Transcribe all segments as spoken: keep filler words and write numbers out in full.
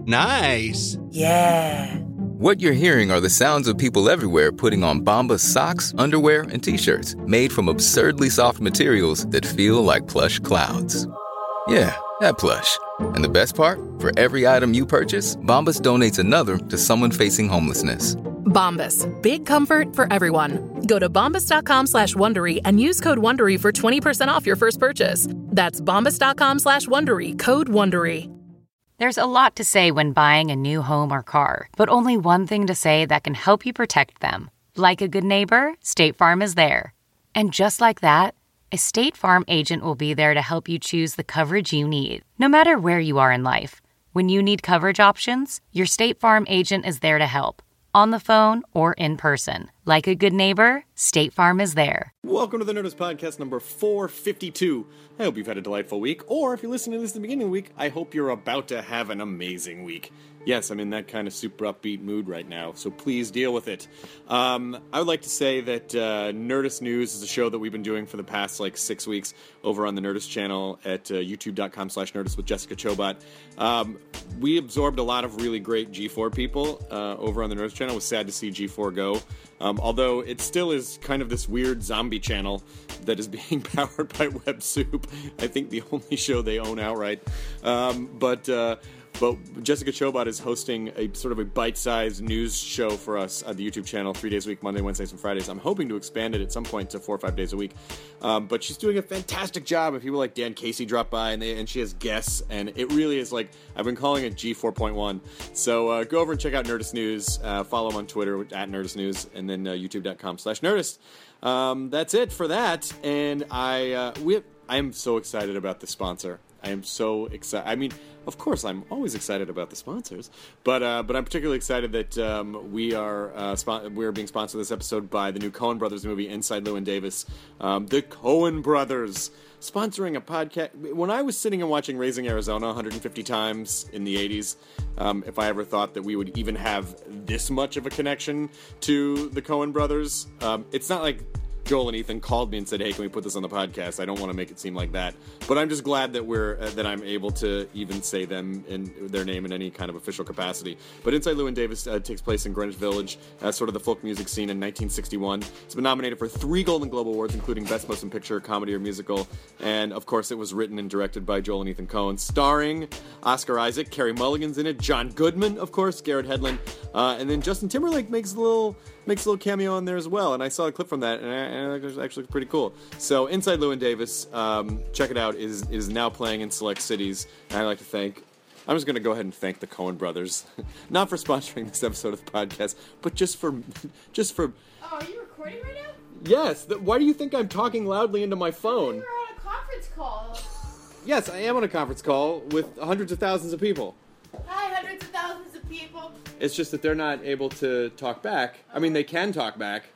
Nice. Yeah. What you're hearing are the sounds of people everywhere putting on Bombas socks, underwear, and T-shirts made from absurdly soft materials that feel like plush clouds. Yeah, that plush. And the best part? For every item you purchase, Bombas donates another to someone facing homelessness. Bombas. Big comfort for everyone. Go to bombas.com slash Wondery and use code Wondery for twenty percent off your first purchase. That's bombas.com slash Wondery. Code Wondery. There's a lot to say when buying a new home or car, but only one thing to say that can help you protect them. Like a good neighbor, State Farm is there. And just like that, a State Farm agent will be there to help you choose the coverage you need, no matter where you are in life. When you need coverage options, your State Farm agent is there to help, on the phone or in person. Like a good neighbor, State Farm is there. Welcome to the Nerdist Podcast number four fifty-two. I hope you've had a delightful week, or if you're listening to this at the beginning of the week, I hope you're about to have an amazing week. Yes, I'm in that kind of super upbeat mood right now, so please deal with it. Um, I would like to say that uh, Nerdist News is a show that we've been doing for the past, like, six weeks over on the Nerdist channel at uh, youtube.com slash Nerdist with Jessica Chobot. Um, we absorbed a lot of really great G four people uh, over on the Nerdist channel. It was sad to see G four go. Um, although it still is kind of this weird zombie channel that is being powered by WebSoup. I think the only show they own outright. Um, but uh, but Jessica Chobot is hosting a sort of a bite-sized news show for us on the YouTube channel three days a week, Monday, Wednesdays, and Fridays. I'm hoping to expand it at some point to four or five days a week. Um, but she's doing a fantastic job. And people like Dan Casey drop by, and, they, and she has guests. And it really is like, I've been calling it G four point one. So uh, go over and check out Nerdist News. Uh, follow them on Twitter at Nerdist News, and then uh, youtube.com slash Nerdist. Um, that's it for that. And I, uh, we, I am so excited about the sponsor. I am so excited. I mean, of course, I'm always excited about the sponsors, but uh, but I'm particularly excited that um, we are uh, spon- we are being sponsored this episode by the new Coen Brothers movie, Inside Llewyn Davis. Um, the Coen Brothers sponsoring a podcast. When I was sitting and watching Raising Arizona one hundred fifty times in the eighties, um, if I ever thought that we would even have this much of a connection to the Coen Brothers, um, it's not like Joel and Ethan called me and said, "Hey, can we put this on the podcast?" I don't want to make it seem like that, but I'm just glad that we're uh, that I'm able to even say them in their name in any kind of official capacity. But Inside Llewyn Davis uh, takes place in Greenwich Village, uh, sort of the folk music scene in nineteen sixty-one. It's been nominated for three Golden Globe Awards, including Best Motion Picture, Comedy, or Musical, and of course, it was written and directed by Joel and Ethan Coen, starring Oscar Isaac, Carey Mulligan's in it, John Goodman, of course, Garrett Hedlund, uh, and then Justin Timberlake makes a little. makes a little cameo in there as well, and I saw a clip from that, and, I, and it was actually pretty cool. So, Inside Llewyn Davis, um, check it out, is is now playing in select cities, and I'd like to thank, I'm just going to go ahead and thank the Coen Brothers, not for sponsoring this episode of the podcast, but just for, just for... Oh, are you recording right now? Yes, the, why do you think I'm talking loudly into my phone? We were on a conference call. Yes, I am on a conference call with hundreds of thousands of people. Hi, hundreds of thousands of people. It's just that they're not able to talk back. I mean, they can talk back.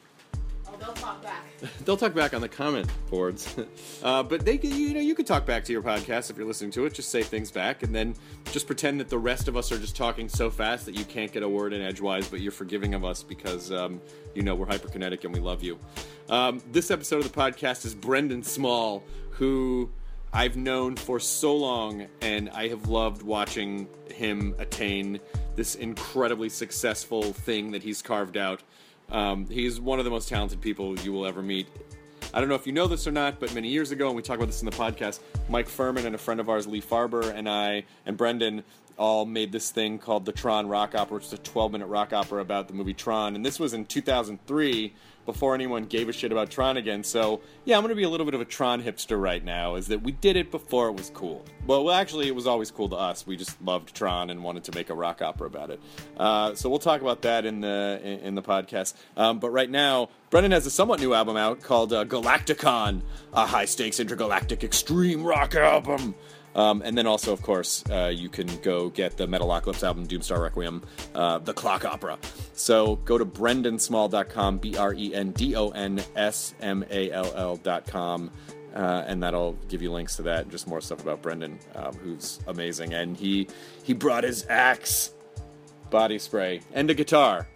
Oh, they'll talk back. They'll talk back on the comment boards. uh, but they, you know, you could talk back to your podcast if you're listening to it. Just say things back, and then just pretend that the rest of us are just talking so fast that you can't get a word in edgewise, but you're forgiving of us because, um, you know, we're hyperkinetic and we love you. Um, this episode of the podcast is Brendan Small, who I've known for so long, and I have loved watching him attain this incredibly successful thing that he's carved out. Um, he's one of the most talented people you will ever meet. I don't know if you know this or not, but many years ago, and we talked about this in the podcast, Mike Furman and a friend of ours, Lee Farber, and I, and Brendan, all made this thing called the Tron Rock Opera, which is a twelve-minute rock opera about the movie Tron, and this was in two thousand three, before anyone gave a shit about Tron again, so, yeah, I'm going to be a little bit of a Tron hipster right now, is that we did it before it was cool. Well, well, actually, it was always cool to us. We just loved Tron and wanted to make a rock opera about it. Uh, so we'll talk about that in the in, in the podcast. Um, but right now, Brendan has a somewhat new album out called uh, Galacticon, a high-stakes intergalactic extreme rock album. Um, and then also, of course, uh, you can go get the Metalocalypse album, Doomstar Requiem, uh, the Clock Opera. So go to brendan small dot com, B R E N D O N S M A L L dot com, uh, and that'll give you links to that and just more stuff about Brendan, um, who's amazing. And he he brought his axe, body spray, and a guitar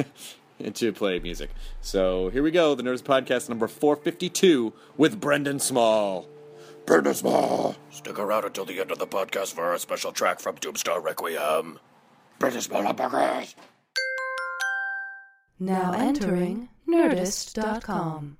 to play music. So here we go, the Nerds Podcast number four fifty-two with Brendan Small. Brendan Small. Stick around until the end of the podcast for a special track from Doomstar Requiem. Brendan Small Hamburgers. Now entering Nerdist dot com.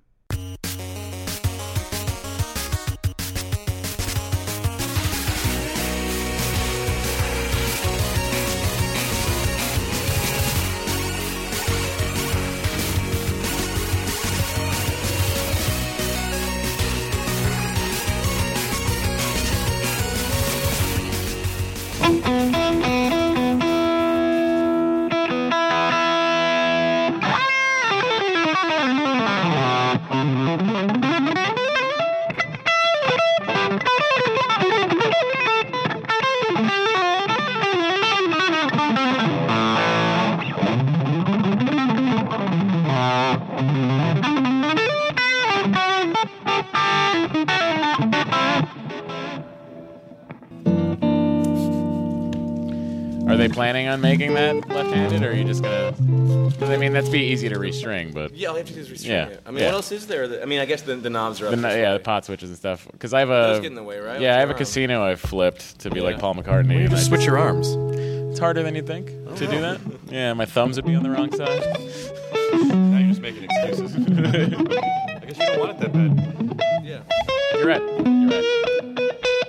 Are they planning on making that left-handed, or are you just gonna? Because I mean, that's be easy to restring, but yeah, all you have to do is restring yeah. it. I mean, yeah. what else is there? That, I mean, I guess the, the knobs are up. The, this yeah, way. the pot switches and stuff. Because I have a. Those get in the way, right? Yeah, I have a Arm. casino I've flipped to be Yeah. like Paul McCartney. Well, you and just I switch your arms. It's harder than you think to do that. Yeah, my thumbs would be on the wrong side. Now you're just making excuses. I guess you don't want it that bad. Yeah. You're right. You're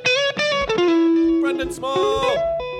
right. Brendan Small.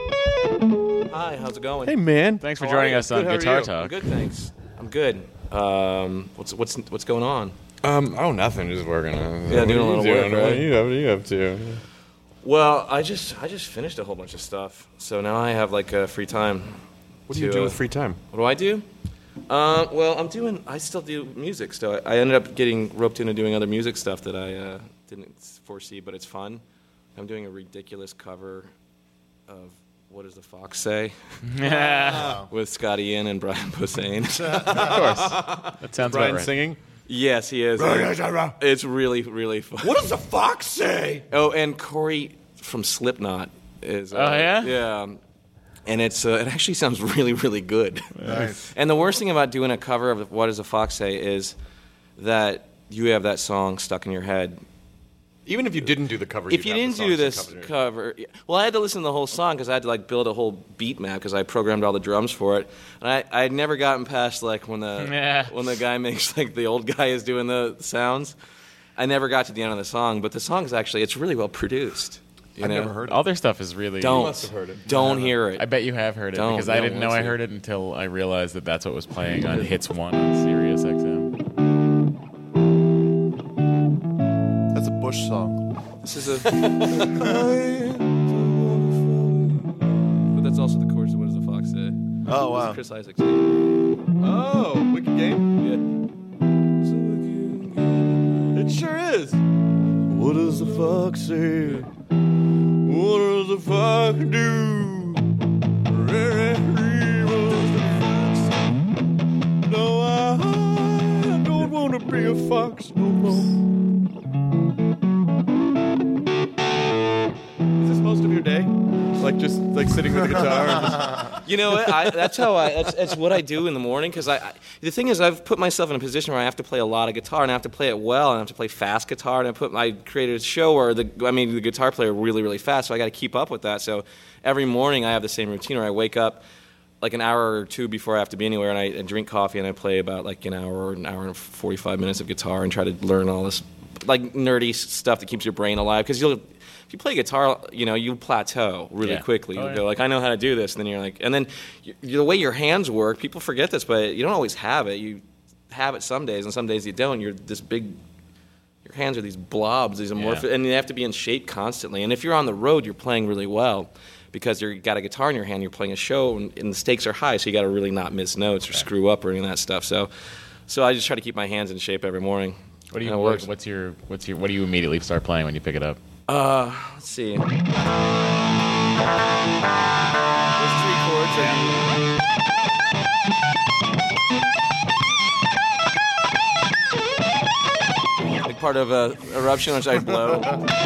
Hi, how's it going? Hey, man. Thanks for How joining are you? us on Good, how are Guitar you? I'm Talk. good, thanks. I'm good. Um, what's what's what's going on? Um, oh, nothing. Just working. On Yeah, doing a little work, What are right? you up, what are you up to? Well, I just I just finished a whole bunch of stuff, so now I have like uh, free time. What do you to, do uh, with free time? What do I do? Uh, well, I'm doing. I still do music. So I, I ended up getting roped into doing other music stuff that I uh, didn't foresee, but it's fun. I'm doing a ridiculous cover of What Does the Fox Say? Yeah. With Scotty Ian and Brian Posehn. Of course. That sounds Brian about right. singing? Yes, he is. It's really, really fun. What does the fox say? Oh, and Corey from Slipknot is. Uh, Oh, yeah? Yeah. And it's uh, it actually sounds really, really good. Nice. And the worst thing about doing a cover of What Does the Fox Say is that you have that song stuck in your head. Even if you didn't do the cover, If you'd you have didn't the do songs this covered in it. cover, well, I had to listen to the whole song because I had to like build a whole beat map because I programmed all the drums for it, and I I had never gotten past like when the Yeah. when the guy makes like the old guy is doing the sounds. I never got to the end of the song, but the song is actually it's really well produced. You I've know? never heard it. All their stuff is really. Don't must have heard it. don't hear it. I bet you have heard it Don't, because I don't didn't know want I to. heard it until I realized that that's what was playing on Hits One on Sirius X M. That's a Bush song. This is a. But that's also the chorus of What Does the Fox Say? Oh, wow. This is Chris Isaac singing. Oh, Wicked Game? Yeah. It sure is. What does the fox say? What does the fox do? No, I don't want to be a fox no more. Is this most of your day? Like just like sitting with a guitar? And just... You know what? I, that's how I. That's, that's what I do in the morning. Because I, I, the thing is, I've put myself in a position where I have to play a lot of guitar, and I have to play it well, and I have to play fast guitar. And I put, I created a show where the, I mean, the guitar player really, really fast, so I got to keep up with that. So every morning I have the same routine where I wake up like an hour or two before I have to be anywhere, and I, I drink coffee, and I play about like an hour or an hour and forty-five minutes of guitar, and try to learn all this like nerdy s- stuff that keeps your brain alive. Because you'll. If you play guitar, you know, you plateau really Yeah. quickly. Oh, You yeah. go like, I know how to do this, and then you're like, and then you, the way your hands work, people forget this, but you don't always have it. You have it some days, and some days you don't. You're this big. Your hands are these blobs, these amorphous, Yeah. and you have to be in shape constantly. And if you're on the road, you're playing really well because you've got a guitar in your hand. You're playing a show, and, and the stakes are high, so you got to really not miss notes or screw up or any of that stuff. So, so I just try to keep my hands in shape every morning. What do you? And it What, works. what's your? What's your? What do you immediately start playing when you pick it up? Uh, let's see. There's three chords. And like part of a eruption, which I blow.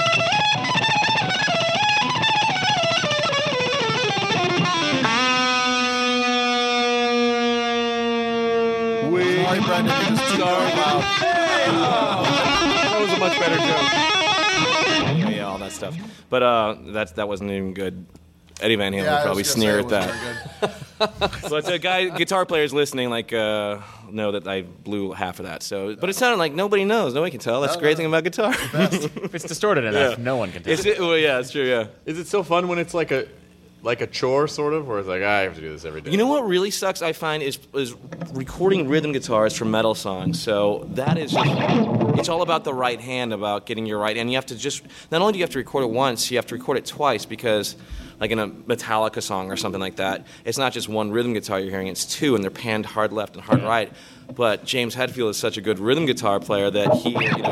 Sorry, Brendan, you're just too loud. That was a much better joke. stuff. But uh, that that wasn't even good. Eddie Van Halen Yeah, would I probably was gonna sneer say at it that. wasn't very good. But the guy, guitar players listening, like, uh, know that I blew half of that. So, but it sounded like nobody knows. Nobody can tell. That's the No, great no. thing about guitar. If it's distorted enough, no one can tell. It's, it, well, yeah, it's true. Yeah. Is it so fun when it's like a like a chore, sort of, where it's like, I have to do this every day? You know what really sucks, I find, is is recording rhythm guitars for metal songs. So that is, it's all about the right hand, about getting your right hand. You have to just, not only do you have to record it once, you have to record it twice because, like in a Metallica song or something like that, it's not just one rhythm guitar you're hearing, it's two, and they're panned hard left and hard right. But James Hetfield is such a good rhythm guitar player that he, you know,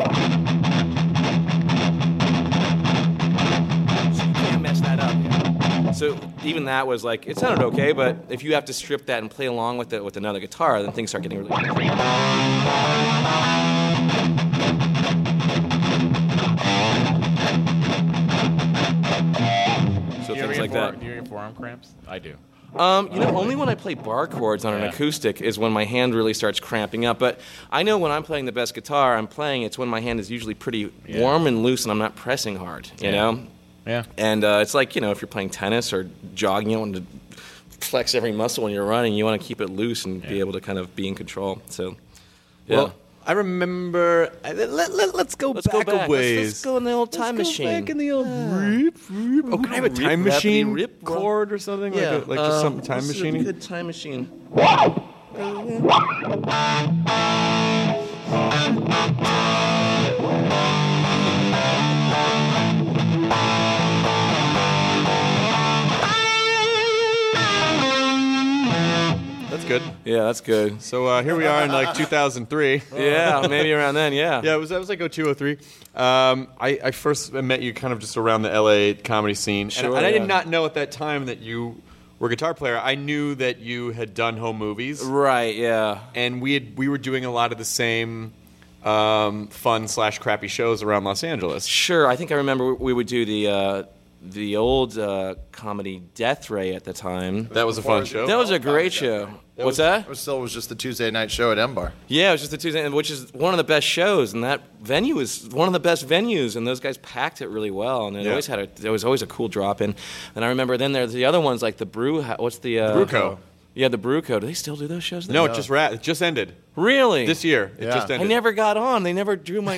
so you can't mess that up. So even that was like, it sounded okay, but if you have to strip that and play along with it with another guitar, then things start getting really So Do you ever things get like fore- that. Do you get forearm cramps? I do. Um, you know, only when I play bar chords on an Yeah. acoustic is when my hand really starts cramping up. But I know when I'm playing the best guitar I'm playing, it's when my hand is usually pretty Yeah. warm and loose and I'm not pressing hard, you Yeah. know? Yeah. And uh, it's like, you know, if you're playing tennis or jogging, you want to flex every muscle when you're running. You want to keep it loose and be able to kind of be in control. So, yeah. Well, I remember. I- Let, let, let's go Let's back go a back. Let's- ways. let's go in the old time Let's machine. Go back in the old rip, rip. Oh, can I have a Rip, time rappity, machine rip, roll. chord or something? yeah. Like, a, like just um, some time this is a machine? good time machine. That's good. Yeah, that's good. So uh, here we are in like two thousand three. Yeah, maybe around then, yeah. Yeah, it was that was like oh two, oh three. Um, I, I first met you kind of just around the L A comedy scene, Sure, and, and I yeah. did not know at that time that you were a guitar player. I knew that you had done home movies, Right, yeah. and we had we were doing a lot of the same um, fun slash crappy shows around Los Angeles. Sure, I think I remember we would do the uh, the old uh, comedy Death Ray at the time. That was a fun show. That was a great show. What's was, that? It was still was just the Tuesday night show at M Bar. Yeah, it was just the Tuesday, which is one of the best shows, and that venue is one of the best venues, and those guys packed it really well, and it Yeah. always had a, there was always a cool drop in. And I remember then there's the other ones like the Brew, what's the uh, Brewco. Yeah, the Brewco. Do they still do those shows? There? No, it just ra- it just ended really this year. It Yeah. just I ended. never got on. They never drew my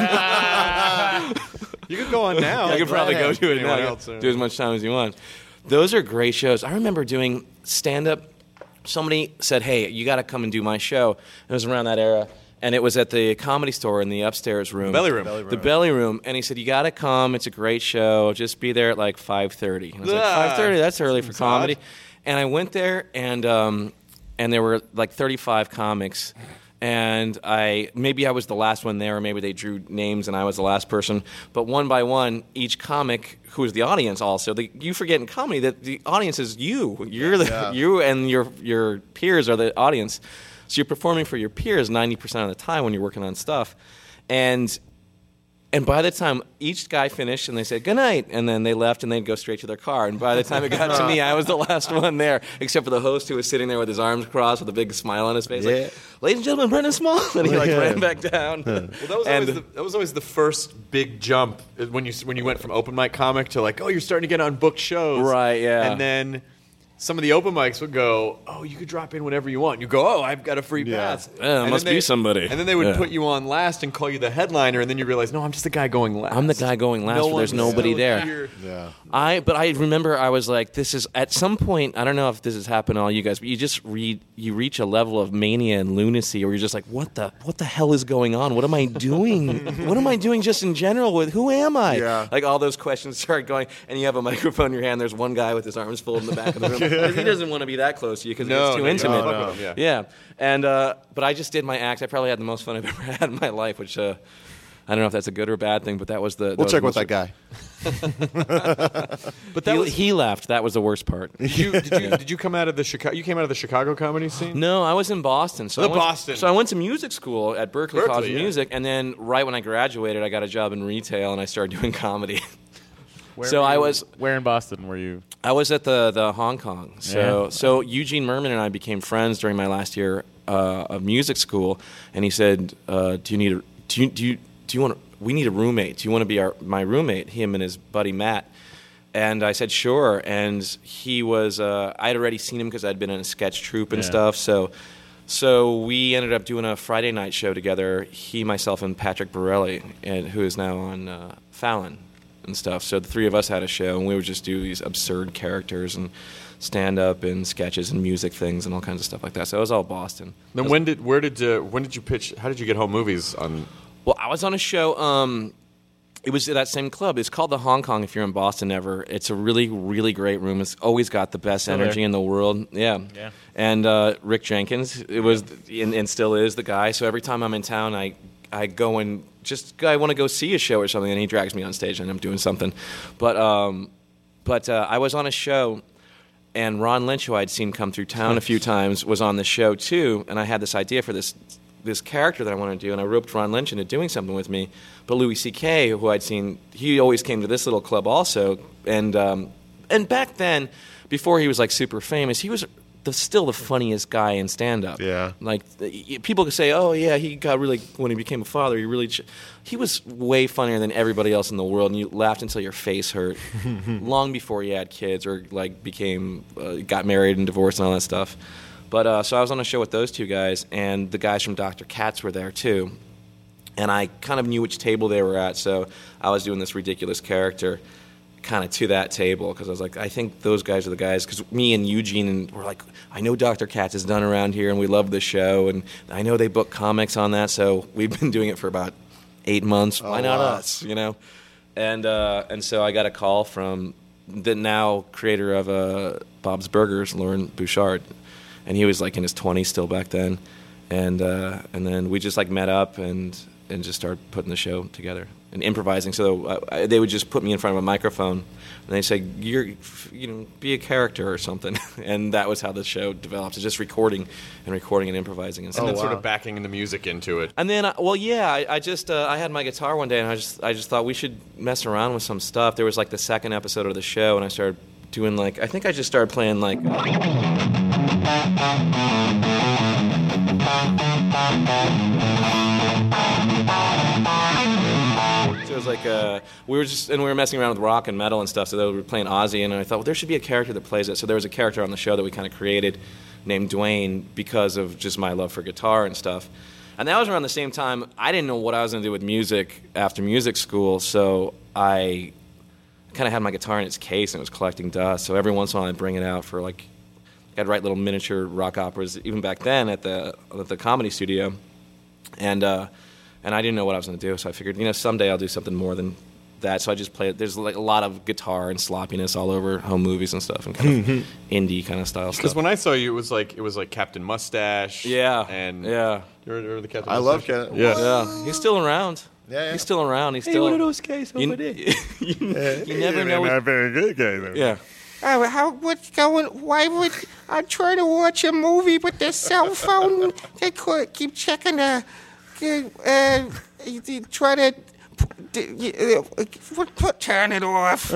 name. You could go on now. I could probably go to it Anyone now. else, uh, Do as much time as you want. Those are great shows. I remember doing stand-up. Somebody said, hey, you got to come and do my show. It was around that era. And it was at the Comedy Store in the upstairs room. Belly room. Belly room. The Belly Room. And he said, you got to come. It's a great show. Just be there at like five thirty. And I was like, Ah, five thirty? That's early for seems comedy. odd. And I went there, and um, and there were like thirty-five comics. And I maybe I was the last one there, or maybe they drew names and I was the last person. But one by one, each comic, who is the audience also, the, you forget in comedy that the audience is you. You're the Yeah. you and your your peers are the audience. So you're performing for your peers ninety percent of the time when you're working on stuff. And and by the time each guy finished and they said, good night, and then they left and they'd go straight to their car. And by the time it got to me, I was the last one there, except for the host who was sitting there with his arms crossed with a big smile on his face. Yeah. Like, ladies and gentlemen, Brendan Small. And he like Yeah. ran back down. Well, that was, And- always the, that was always the first big jump uh, when you when you went from open mic comic to like, oh, you're starting to get on booked shows, Right, yeah. And then some of the open mics would go, oh, you could drop in whenever you want. And you go, oh, I've got a free Yeah. pass. Yeah, And must then be somebody. And then they would Yeah. put you on last and call you the headliner, and then you realize, no, I'm just the guy going last. I'm the guy going last, No but there's one's nobody still there. here. Yeah. I but I remember I was like, this is at some point. I don't know if this has happened to all you guys, but you just read you reach a level of mania and lunacy where you're just like, what the what the hell is going on? What am I doing? What am I doing just in general? With who am I? Yeah. Like all those questions start going, and you have a microphone in your hand. There's one guy with his arms folded in the back of the room. 'Cause he doesn't want to be that close to you because No, it's too no, intimate. no, no, yeah. Yeah, and uh, but I just did my act. I probably had the most fun I've ever had in my life, which. Uh, I don't know if that's a good or bad thing, but that was the. that We'll was check the with most- that guy. But that he, was, he laughed. That was the worst part. you, did you did you come out of the Chicago? You came out of the Chicago comedy scene. No, I was in Boston. So The I went, Boston. So I went to music school at Berkeley, Berkeley, College of yeah. Music, and then right when I graduated, I got a job in retail and I started doing comedy. Where so were I you- was Where in Boston were you? I was at the the Hong Kong. So Yeah. so Eugene Merman and I became friends during my last year uh, of music school, and he said, uh, "Do you need a do you do you do you want to?" we need a roommate. Do you want to be our my roommate? Him and his buddy Matt. And I said, sure. And he was, uh, I'd already seen him because I'd been in a sketch troupe and Yeah. stuff. So so we ended up doing a Friday night show together, he, myself, and Patrick Borelli, and, who is now on uh, Fallon and stuff. So the three of us had a show, and we would just do these absurd characters and stand-up and sketches and music things and all kinds of stuff like that. So it was all Boston. Then when did where did uh, when did you pitch? How did you get Home Movies on? Well, I was on a show. Um, it was at that same club. It's called the Hong Kong. If you're in Boston ever, it's a really, really great room. It's always got the best Still energy there. in the world. Yeah. Yeah. And uh, Rick Jenkins, it was and, and still is the guy. So every time I'm in town, I I go and just I want to go see a show or something, and he drags me on stage, and I'm doing something. But um, but uh, I was on a show. And Ron Lynch, who I'd seen come through town a few times, was on the show too. And I had this idea for this this character that I wanted to do, and I roped Ron Lynch into doing something with me. But Louis C K, who I'd seen, he always came to this little club also. And um, and back then, before he was like super famous, he was the, still the funniest guy in stand-up. Yeah. Like the, people could say, oh yeah, he got really when he became a father, he really. Ch-. He was way funnier than everybody else in the world, and you laughed until your face hurt. Long before he had kids or like became, uh, got married and divorced and all that stuff. But uh, so I was on a show with those two guys, and the guys from Doctor Katz were there too. And I kind of knew which table they were at, so I was doing this ridiculous character kind of to that table because I was like, I think those guys are the guys. Because me and Eugene were like, I know Doctor Katz is done around here, and we love the show, and I know they book comics on that, so we've been doing it for about eight months. Why Oh, not wow. us? You know. And uh, and so I got a call from the now creator of uh, Bob's Burgers, Lauren Bouchard, and he was like in his twenties still back then, and uh, and then we just like met up and and just started putting the show together and improvising. So uh, I, they would just put me in front of a microphone, and they say, "You're, you know, be a character or something," and that was how the show developed. It's just recording and recording and improvising and And stuff. then sort of backing the music into it. And then, I, well, yeah, I, I just uh, I had my guitar one day, and I just I just thought we should mess around with some stuff. There was like the second episode of the show, and I started doing like I think I just started playing like. So it was like uh, we were just and we were messing around with rock and metal and stuff. So they were playing Ozzy, and I thought, well, there should be a character that plays it. So there was a character on the show that we kind of created, named Dwayne, because of just my love for guitar and stuff. And that was around the same time. I didn't know what I was going to do with music after music school, so I kind of had my guitar in its case and it was collecting dust. So every once in a while I'd bring it out for like, I'd write little miniature rock operas, even back then at the at the comedy studio. And uh, and I didn't know what I was going to do, so I figured, you know, someday I'll do something more than that. So I just played. There's like a lot of guitar and sloppiness all over Home Movies and stuff, and kind of indie kind of style Because stuff. when I saw you, it was like it was like Captain Mustache. Yeah, and yeah. You remember the Captain I love Mustache? Captain- Yeah. Yeah, he's still around. Yeah, yeah. He's still around. He's Hey, still one of those guys over you, there. you, you never know. Not What, very good guy, though. yeah. Oh, how, what's going, why would I try to watch a movie with the cell phone? They could keep checking the, uh, you try to, uh, put, put, turn it off.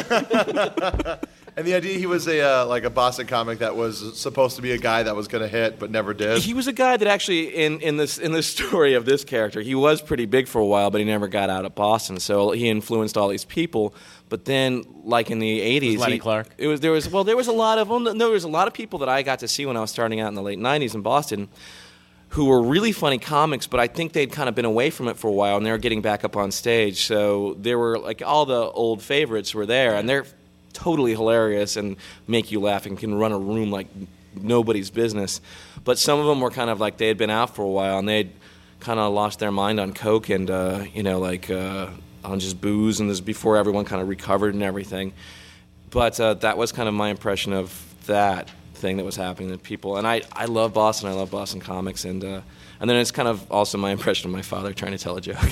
And the idea he was a uh, like a Boston comic that was supposed to be a guy that was going to hit but never did. He was a guy that actually, in, in this in this story of this character, he was pretty big for a while, but he never got out of Boston. So he influenced all these people. But then, like in the eighties, Lenny he- Clark. It was there was well, there was a lot of well, no, there was a lot of people that I got to see when I was starting out in the late nineties in Boston, who were really funny comics, but I think they'd kind of been away from it for a while, and they were getting back up on stage. So there were like all the old favorites were there, and they're totally hilarious and make you laugh and can run a room like nobody's business. But some of them were kind of like they had been out for a while, and they'd kind of lost their mind on coke and uh, you know like uh, on just booze, and this before everyone kind of recovered and everything. But uh, that was kind of my impression of that thing that was happening to people. And I, I love Boston. I love Boston comics. And uh, and then it's kind of also my impression of my father trying to tell a joke.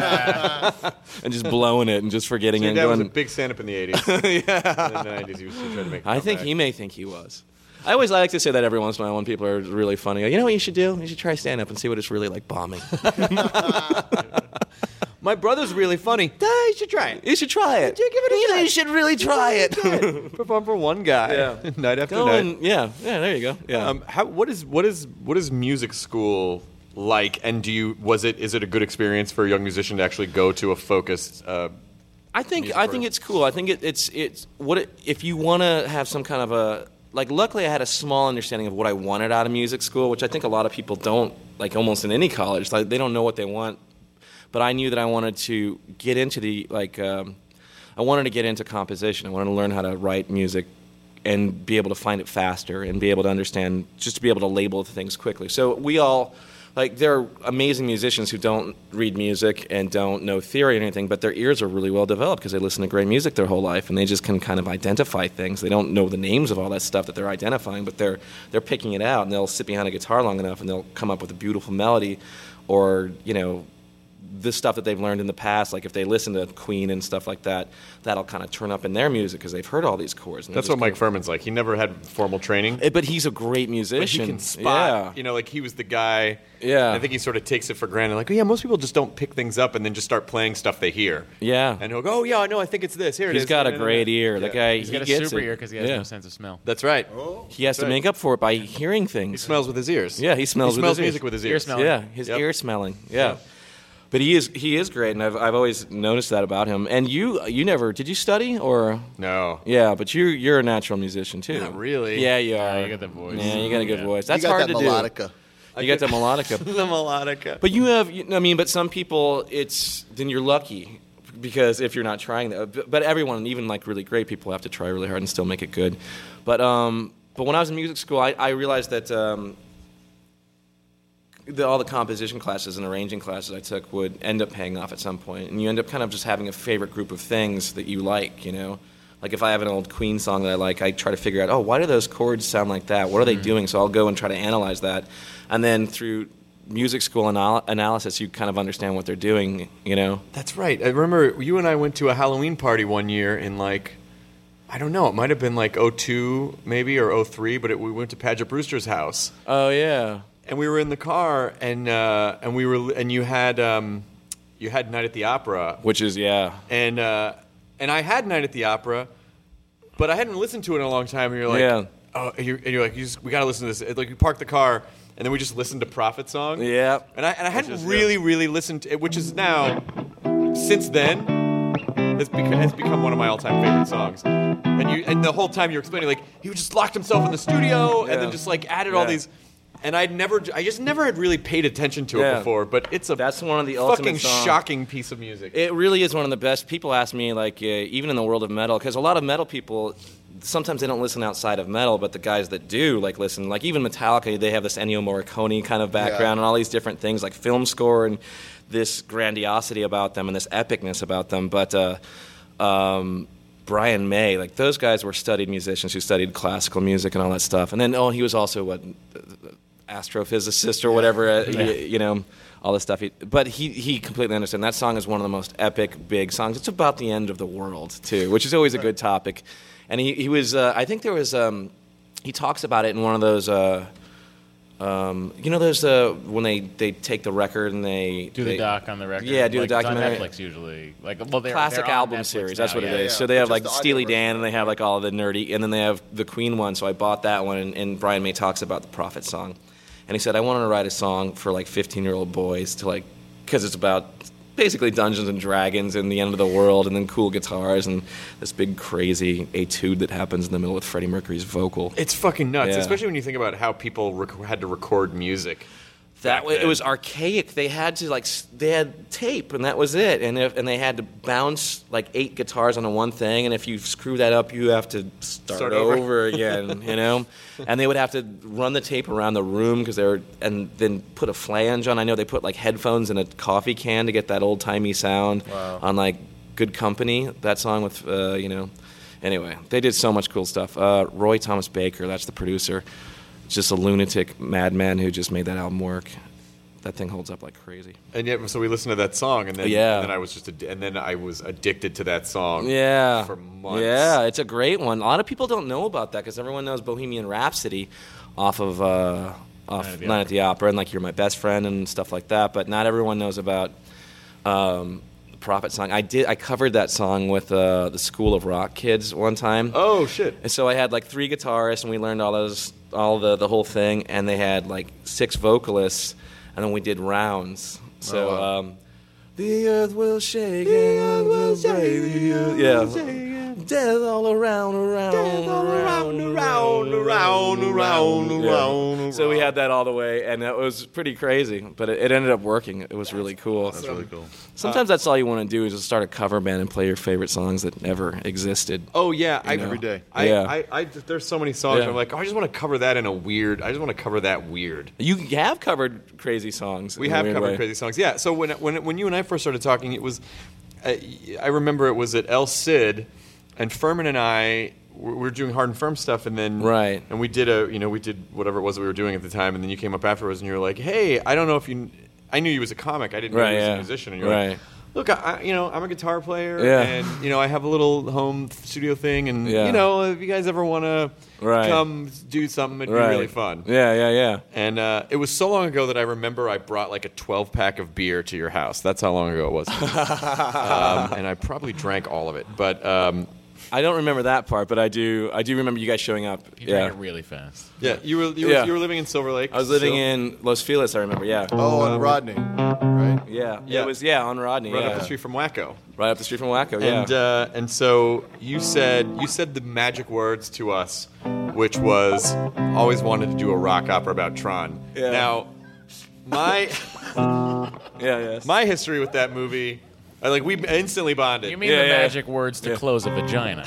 And just blowing it and just forgetting So your it. dad and was a going, big stand-up in the eighties. yeah. In the nineties, he was trying to make a I think comeback. he may think he was. I always like to say that every once in a while when people are really funny. You know what you should do? You should try stand-up and see what it's really like bombing. My brother's really funny. Yeah, you should try it. You should try it. Give it a You know, shot. you should really try it. Perform for one guy. Yeah. Night after Go night. and- yeah, yeah, there you go. Yeah. Um, how, what is what is what is music school like? And do you was it is it a good experience for a young musician to actually go to a focused? Uh, I think I think it's cool. I think it, it's it's what it, if you want to have some kind of a like. Luckily, I had a small understanding of what I wanted out of music school, which I think a lot of people don't. Like almost in any college, like they don't know what they want. But I knew that I wanted to get into the like. Um, I wanted to get into composition. I wanted to learn how to write music and be able to find it faster and be able to understand, just to be able to label things quickly. So we all. Like, there are amazing musicians who don't read music and don't know theory or anything, but their ears are really well developed because they listen to great music their whole life, and they just can kind of identify things. They don't know the names of all that stuff that they're identifying, but they're they're picking it out, and they'll sit behind a guitar long enough, and they'll come up with a beautiful melody or, you know, this stuff that they've learned in the past. Like, if they listen to Queen and stuff like that, that'll kind of turn up in their music because they've heard all these chords. That's what Mike Furman's like. He never had formal training. It, but he's a great musician. But he can spot, yeah. you know, like he was the guy. Yeah. I think he sort of takes it for granted. Like, oh, yeah, most people just don't pick things up and then just start playing stuff they hear. Yeah. And he'll go, oh, yeah, I know, I think it's this. Here it He's is. got a great ear. Yeah. That guy, He's he got a gets super it. ear because he has yeah. no sense of smell. That's right. Oh, he has to make up for it by hearing things. He smells with his ears. Yeah, he smells, he with smells his music ears. with his Ear ears. smelling. Yeah, his Yep. ear smelling. Yeah. Yeah. But he is he is great, and I've I've always noticed that about him. And you you never did you study or No. Yeah, but you you're a natural musician too. Not really. Yeah, you are. you got that voice. Yeah, you got a good Yeah. voice. That's you got hard that to melodica. do. You got that melodica. The melodica. But you have, you- I mean, but some people, it's then you're lucky because if you're not trying that. But, but everyone, even like really great people, have to try really hard and still make it good. But um, but when I was in music school, I, I realized that. Um, The, all the composition classes and arranging classes I took would end up paying off at some point, and you end up kind of just having a favorite group of things that you like, you know? Like if I have an old Queen song that I like, I try to figure out, oh, why do those chords sound like that? What are they Mm-hmm. doing? So I'll go and try to analyze that. And then through music school anal- analysis, you kind of understand what they're doing, you know? That's right. I remember you and I went to a Halloween party one year in like, I don't know, it might have been like oh two maybe or oh three, but it, we went to Padgett Brewster's house. Oh, yeah. And we were in the car, and uh, and we were, and you had um, you had Night at the Opera, Which is, yeah. and uh, and I had Night at the Opera, but I hadn't listened to it in a long time. And you're like, Yeah. oh, and you're, and you're like, you just, we got to listen to this. It, like we parked the car, and then we just listened to Prophet Song. Yeah. And I and I hadn't is, really really listened to it, which is now, since then, has become, has become one of my all-time favorite songs. And you and the whole time you're explaining, like he just locked himself in the studio, and Yeah. then just like added all Yeah. these. And I'd never, I just never had really paid attention to it Yeah. before. But it's a That's one of the fucking ultimate songs. shocking piece of music. It really is one of the best. People ask me, like, uh, even in the world of metal, because a lot of metal people, sometimes they don't listen outside of metal, but the guys that do, like, listen, like, even Metallica, they have this Ennio Morricone kind of background Yeah. and all these different things, like film score and this grandiosity about them and this epicness about them. But uh, um, Brian May, like, those guys were studied musicians who studied classical music and all that stuff. And then, oh, he was also, what, astrophysicist or whatever, uh, Yeah. you, you know, all this stuff. He, but he, he completely understood. That song is one of the most epic, big songs. It's about the end of the world, too, which is always a good topic. And he, he was, uh, I think there was, um, he talks about it in one of those, uh, um, you know, those, uh, when they, they take the record and they... Do they, the doc on the record. Yeah, do like, the it's on documentary. Netflix usually. Like, well, they're, Classic they're on album Netflix series. now, That's what yeah, it is. yeah. So they have Just like the audio Steely version. Dan, and they have like all the nerdy, and then they have the Queen one. So I bought that one, and, and Brian May talks about the Prophet song, and he said I wanted to write a song for like fifteen-year-old boys to like, because it's about basically Dungeons and Dragons and the end of the world, and then cool guitars and this big crazy etude that happens in the middle with Freddie Mercury's vocal. It's fucking nuts, Yeah. especially when you think about how people rec- had to record music. That back way, it then. was archaic. They had to like s- they had tape, and that was it. And if, and they had to bounce like eight guitars onto one thing. And if you screw that up, you have to start, Start over. over again. You know. And they would have to run the tape around the room because they were, and then put a flange on. I know they put like headphones in a coffee can to get that old timey sound. Wow. On like Good Company, that song with uh, you know. Anyway, they did so much cool stuff. Uh, Roy Thomas Baker, that's the producer. Just a lunatic madman who just made that album work. That thing holds up like crazy. And yet, so we listened to that song, and then, Yeah. and then I was just, ad- and then I was addicted to that song. Yeah. for months. Yeah, it's a great one. A lot of people don't know about that because everyone knows Bohemian Rhapsody off of uh, off Night at the Night at the Opera and like You're My Best Friend and stuff like that. But not everyone knows about um, the Prophet song. I did. I covered that song with uh, the School of Rock kids one time. Oh shit! And so I had like three guitarists, and we learned all those, all the the whole thing. And they had like six vocalists. and then we did rounds. So. Oh, wow. Um, the earth will shake, the earth will shake, the earth yeah. will shake. Death all around, around, Death all around, around, around, around, Yeah. around. So we had that all the way, and it was pretty crazy, but it, it ended up working. It was really cool. That's really cool. Sometimes that's all you want to do is just start a cover band and play your favorite songs that never existed. Oh yeah, I, know? Every day. I, Yeah. I, I, there's so many songs. Yeah. Where I'm like, oh, I just want to cover that in a weird. I just want to cover that weird. You have covered crazy songs. We in a have weird covered way. crazy songs. Yeah. So when when when you and I first started talking, it was, uh, I remember it was at El Cid, and Furman and I we were doing Hard and Firm stuff, and then Right. and we did a you know we did whatever it was that we were doing at the time, and then you came up afterwards and you were like, hey, I don't know if you, I knew you was a comic, I didn't know Right, you was yeah. a musician, and you're Right. like, look, I, I- you know, I'm a guitar player, Yeah. and you know, I have a little home studio thing, and Yeah. you know, if you guys ever want to Right. come do something, it'd Right. be really fun. Yeah, yeah, yeah. And uh, it was so long ago that I remember I brought like a twelve pack of beer to your house. That's how long ago it was. um, and I probably drank all of it, but. Um, I don't remember that part, but I do. I do remember you guys showing up. You yeah, drank it really fast. Yeah, you were you, Yeah. were you were living in Silver Lake. I was living still? in Los Feliz. I remember. Yeah. Oh, and Rodney, right? Yeah. Yeah. It was yeah on Rodney. right yeah. up the street from Wacko. Right up the street from Wacko. Yeah. And uh, and so you said you said the magic words to us, which was always wanted to do a rock opera about Tron. Yeah. Now, my yeah, yes. my history with that movie, I, like we instantly bonded. You mean Yeah, the yeah. magic words to close a vagina?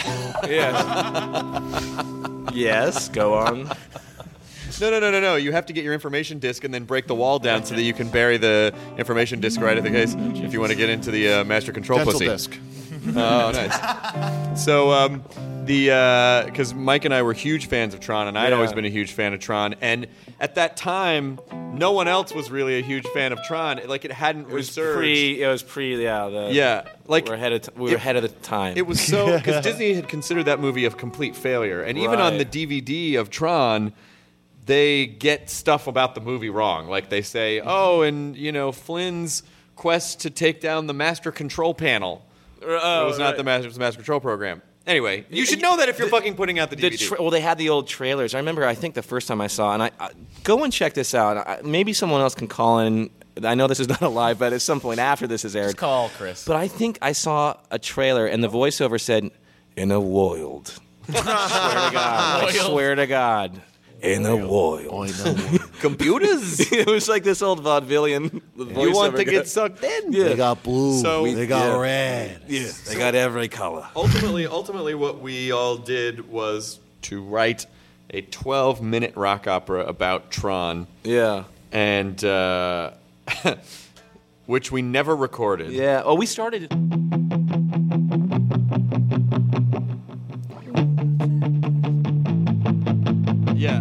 yes. yes. Go on. No, no, no, no, no. You have to get your information disk and then break the wall down so that you can bury the information disk right at the case if you want to get into the uh, master control Dental pussy. disc. Oh, nice. So, um, the because Mike and I were huge fans of Tron, and I'd Yeah. always been a huge fan of Tron, and at that time, no one else was really a huge fan of Tron. Like it hadn't It was resurged. pre. It was pre. Yeah. The, Yeah, like we're ahead of. T- we were it- ahead of the time. It was so because Disney had considered that movie a complete failure, and even on Right. the D V D of Tron, they get stuff about the movie wrong. Like they say, "Oh, and you know Flynn's quest to take down the Master Control Panel." Oh, it was not right. the Master, it was the Master Control Program. Anyway, you should know that if you're fucking putting out the D The V D. tra- well, they had the old trailers. I remember. I think the first time I saw, and I, I go and check this out. I, maybe someone else can call in. I know this is not a live, but at some point after this is aired, Just call Chris. But I think I saw a trailer, and the voiceover said, "In a world." I swear to God. I swear to God. In a world. Computers. It was like this old vaudevillian. You want to guy. get sucked in? Yeah. They got blue. So- they got Yeah. red. Yeah, they got every color. ultimately, ultimately, what we all did was to write a twelve-minute rock opera about Tron, Yeah. and uh, which we never recorded. Yeah. Oh, we started. Yeah.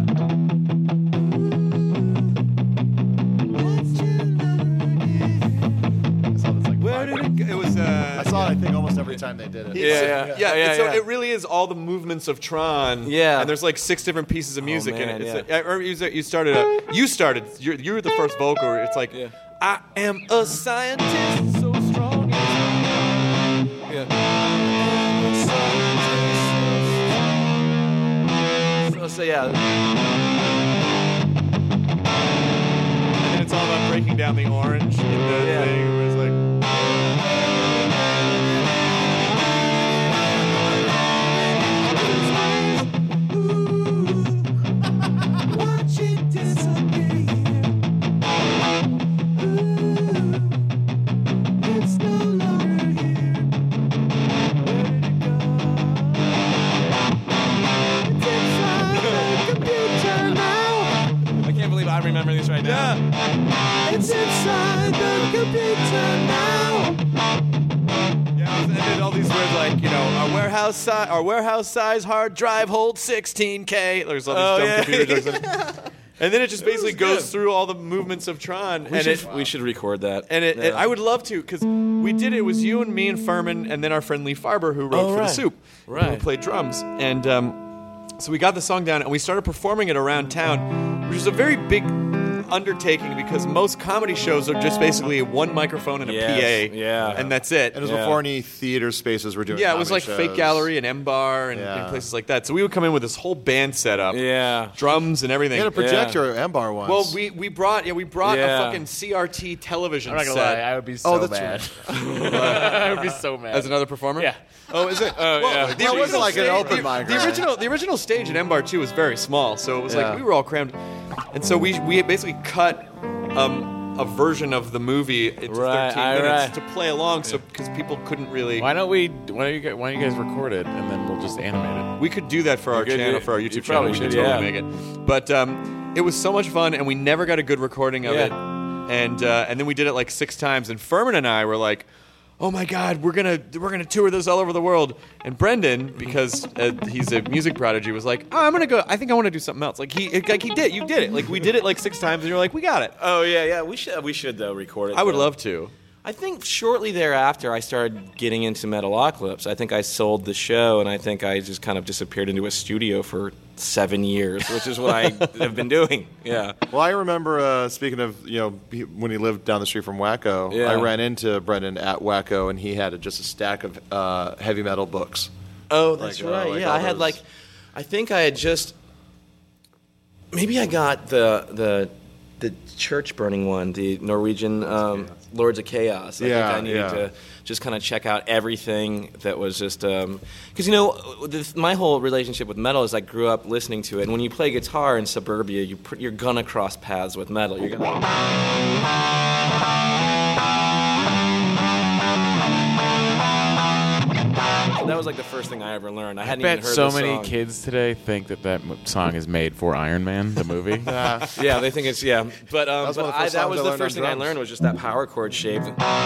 Where did it go? It was. Uh, I saw it, I think, almost every time they did it. Yeah, yeah. yeah, Yeah, and so yeah. it really is all the movements of Tron. Yeah. and there's like six different pieces of music man, in it. It's yeah. like, I remember you, said- you started. A, you started. You're, you were the first vocal. It's like, Yeah. I am a scientist so strong. Yeah. So, so yeah. And then it's all about breaking down the orange in the Yeah. thing. Where it's like. I can't believe I remember these right now. It's inside the computer now. Yeah, and then all these words like, you know, our warehouse size, our warehouse size hard drive holds sixteen K. There's all these Oh, dumb yeah. computer jokes. in it. And then it just basically was goes good. through all the movements of Tron. We and should it, we should record that. and it, Yeah. and I would love to, because we did it. It was you and me and Furman, and then our friend Lee Farber, who wrote Oh, for right. The Soup, Right. who played drums. And um, so we got the song down, and we started performing it around town, which is a very big an undertaking because most comedy shows are just basically one microphone and a Yes, P A, yeah. and that's it. And it was yeah. before any theater spaces were doing. Yeah, it was like comedy Fake shows. Gallery and M Bar and, Yeah. and places like that. So we would come in with this whole band setup, Yeah. drums and everything. They had a projector at M Bar once. Well, we we brought yeah we brought Yeah. a fucking C R T television I'm not gonna set. lie, I would be so Oh, that's mad. I would be so mad. As another performer? Yeah. Oh, is it? Oh, well, yeah. The Well, it wasn't original like an stage- open the, mic, the right? original, the original stage at M Bar two was very small, so it was Yeah. like we were all crammed, and so we we basically cut um, a version of the movie into Right, thirteen all minutes right. to play along, so because people couldn't really. Why don't we? Why don't you? guys- Why don't you guys record it and then we'll just animate it? We could do that for our could channel, do- for our you YouTube channel. probably We could should, totally yeah. make it. But um, it was so much fun, and we never got a good recording of Yeah. it. And uh, and then we did it like six times, and Furman and I were like, "Oh my God, we're gonna we're gonna tour this all over the world." And Brendan, because uh, he's a music prodigy, was like, "Oh, I'm gonna go. I think I want to do something else." Like he like he did. You did it. Like we did it like six times, and you're like, "We got it." Oh yeah, yeah. We should we should though record it. I would though. love to. I think shortly thereafter, I started getting into Metalocalypse. I think I sold the show, and I think I just kind of disappeared into a studio for seven years, which is what I have been doing. Yeah. Well, I remember uh, speaking of you know he, when he lived down the street from Wacko, Yeah. I ran into Brendan at Wacko, and he had just a stack of uh, heavy metal books. Oh, that's Like, uh, right. like yeah, all I had those- like, I think I had just, maybe I got the the the church burning one, the Norwegian um, Lords of Chaos. I Yeah, think I needed yeah. to just kind of check out everything that was just because you know this, my whole relationship with metal is I grew up listening to it, and when you play guitar in suburbia, you pr- you're gonna cross paths with metal. You're gonna. So that was like the first thing I ever learned. I I hadn't bet even heard so the many song. kids today think that that m- song is made for Iron Man, the movie. Yeah, they think it's yeah, but um, That was one but of the I, first that songs was I the learned first on thing I drums. learned was just that power chord shape.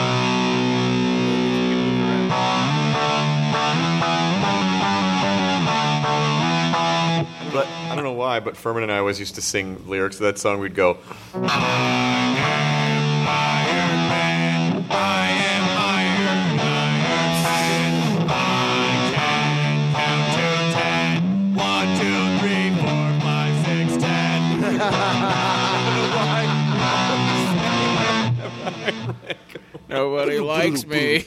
But I don't know why, but Furman and I always used to sing lyrics to that song. We'd go, Nobody likes me.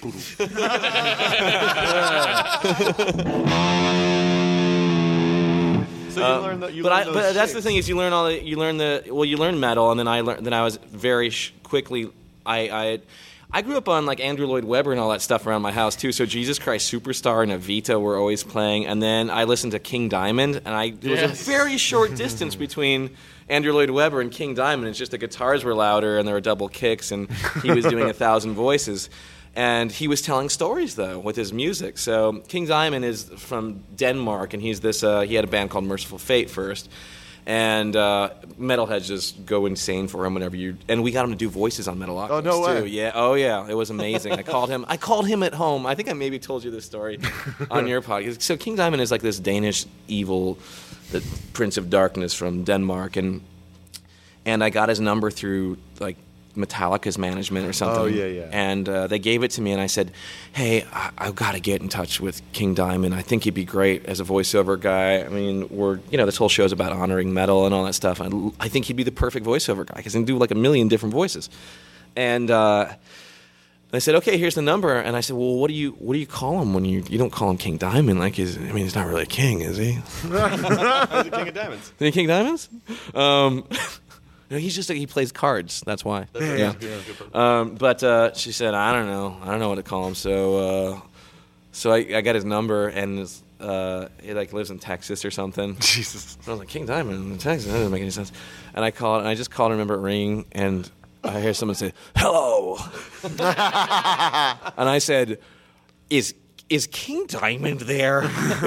So you Uh, learn that. You but learn I, those but that's the shapes. thing is you learn all the, you learn the well you learn metal, and then I learned then I was very sh- quickly I I. I grew up on like Andrew Lloyd Webber and all that stuff around my house too. So Jesus Christ Superstar and Evita were always playing, and then I listened to King Diamond, and I there was Yes. a very short distance between Andrew Lloyd Webber and King Diamond. It's just the guitars were louder and there were double kicks, and he was doing a thousand voices. And he was telling stories though with his music. So King Diamond is from Denmark, and he's this. Uh, he had a band called Merciful Fate first, and uh, metalheads just go insane for him whenever you. And we got him to do voices on Metalocalypse Oh, no too. way. Yeah. Oh yeah. It was amazing. I called him. I called him at home. I think I maybe told you this story on your podcast. So King Diamond is like this Danish evil, the Prince of Darkness from Denmark, and and I got his number through like Metallica's management or something. Oh, yeah, yeah. And uh, they gave it to me, and I said, "Hey, I- I've got to get in touch with King Diamond. I think he'd be great as a voiceover guy. I mean, we're you know this whole show's about honoring metal and all that stuff. And I think he'd be the perfect voiceover guy because he can do like a million different voices." And uh, I said, "Okay, here's the number." And I said, "Well, what do you what do you call him when you you don't call him King Diamond? Like, he's, I mean, he's not really a king, is he? He's the King of Diamonds. Is he King Diamonds?" Um, No, he's just he plays cards. That's why. That's yeah. good. Um, but uh, she said, I don't know. I don't know what to call him. So, uh, so I, I got his number, and his, uh, he like lives in Texas or something. Jesus. I was like, King Diamond in Texas. That doesn't make any sense. And I called, and I just called, and remember it ringing, and I hear someone say, "Hello," and I said, "Is is King Diamond there?"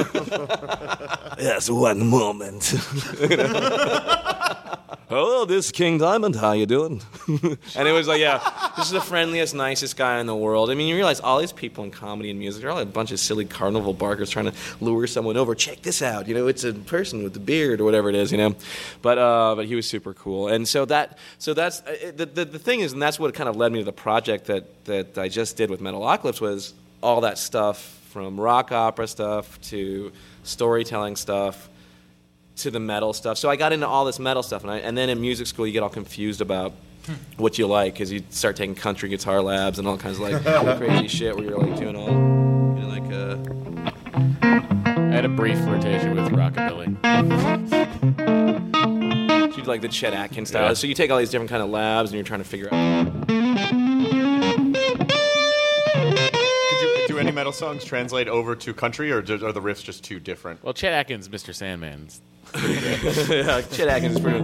Yes, one moment. Hello, this is King Diamond. How you doing? And it was like, yeah, this is the friendliest, nicest guy in the world. I mean, you realize all these people in comedy and music are all a bunch of silly carnival barkers trying to lure someone over. Check this out. You know, it's a person with the beard or whatever it is, you know. But uh, but he was super cool. And so that so that's uh, the, the the thing is, and that's what kind of led me to the project that that I just did with Metalocalypse was all that stuff from rock opera stuff to storytelling stuff. to the metal stuff. So I got into all this metal stuff, and, I, and then in music school you get all confused about what you like because you start taking country guitar labs and all kinds of like crazy shit where you're like doing all, you know, like uh. I had a brief flirtation with rockabilly. So you do like the Chet Atkins style. Yeah. So you take all these different kind of labs and you're trying to figure out. Could you, do any metal songs translate over to country, or do, are the riffs just too different? Well, Chet Atkins, Mister Sandman's pretty good. Yeah, Chet Atkins is pretty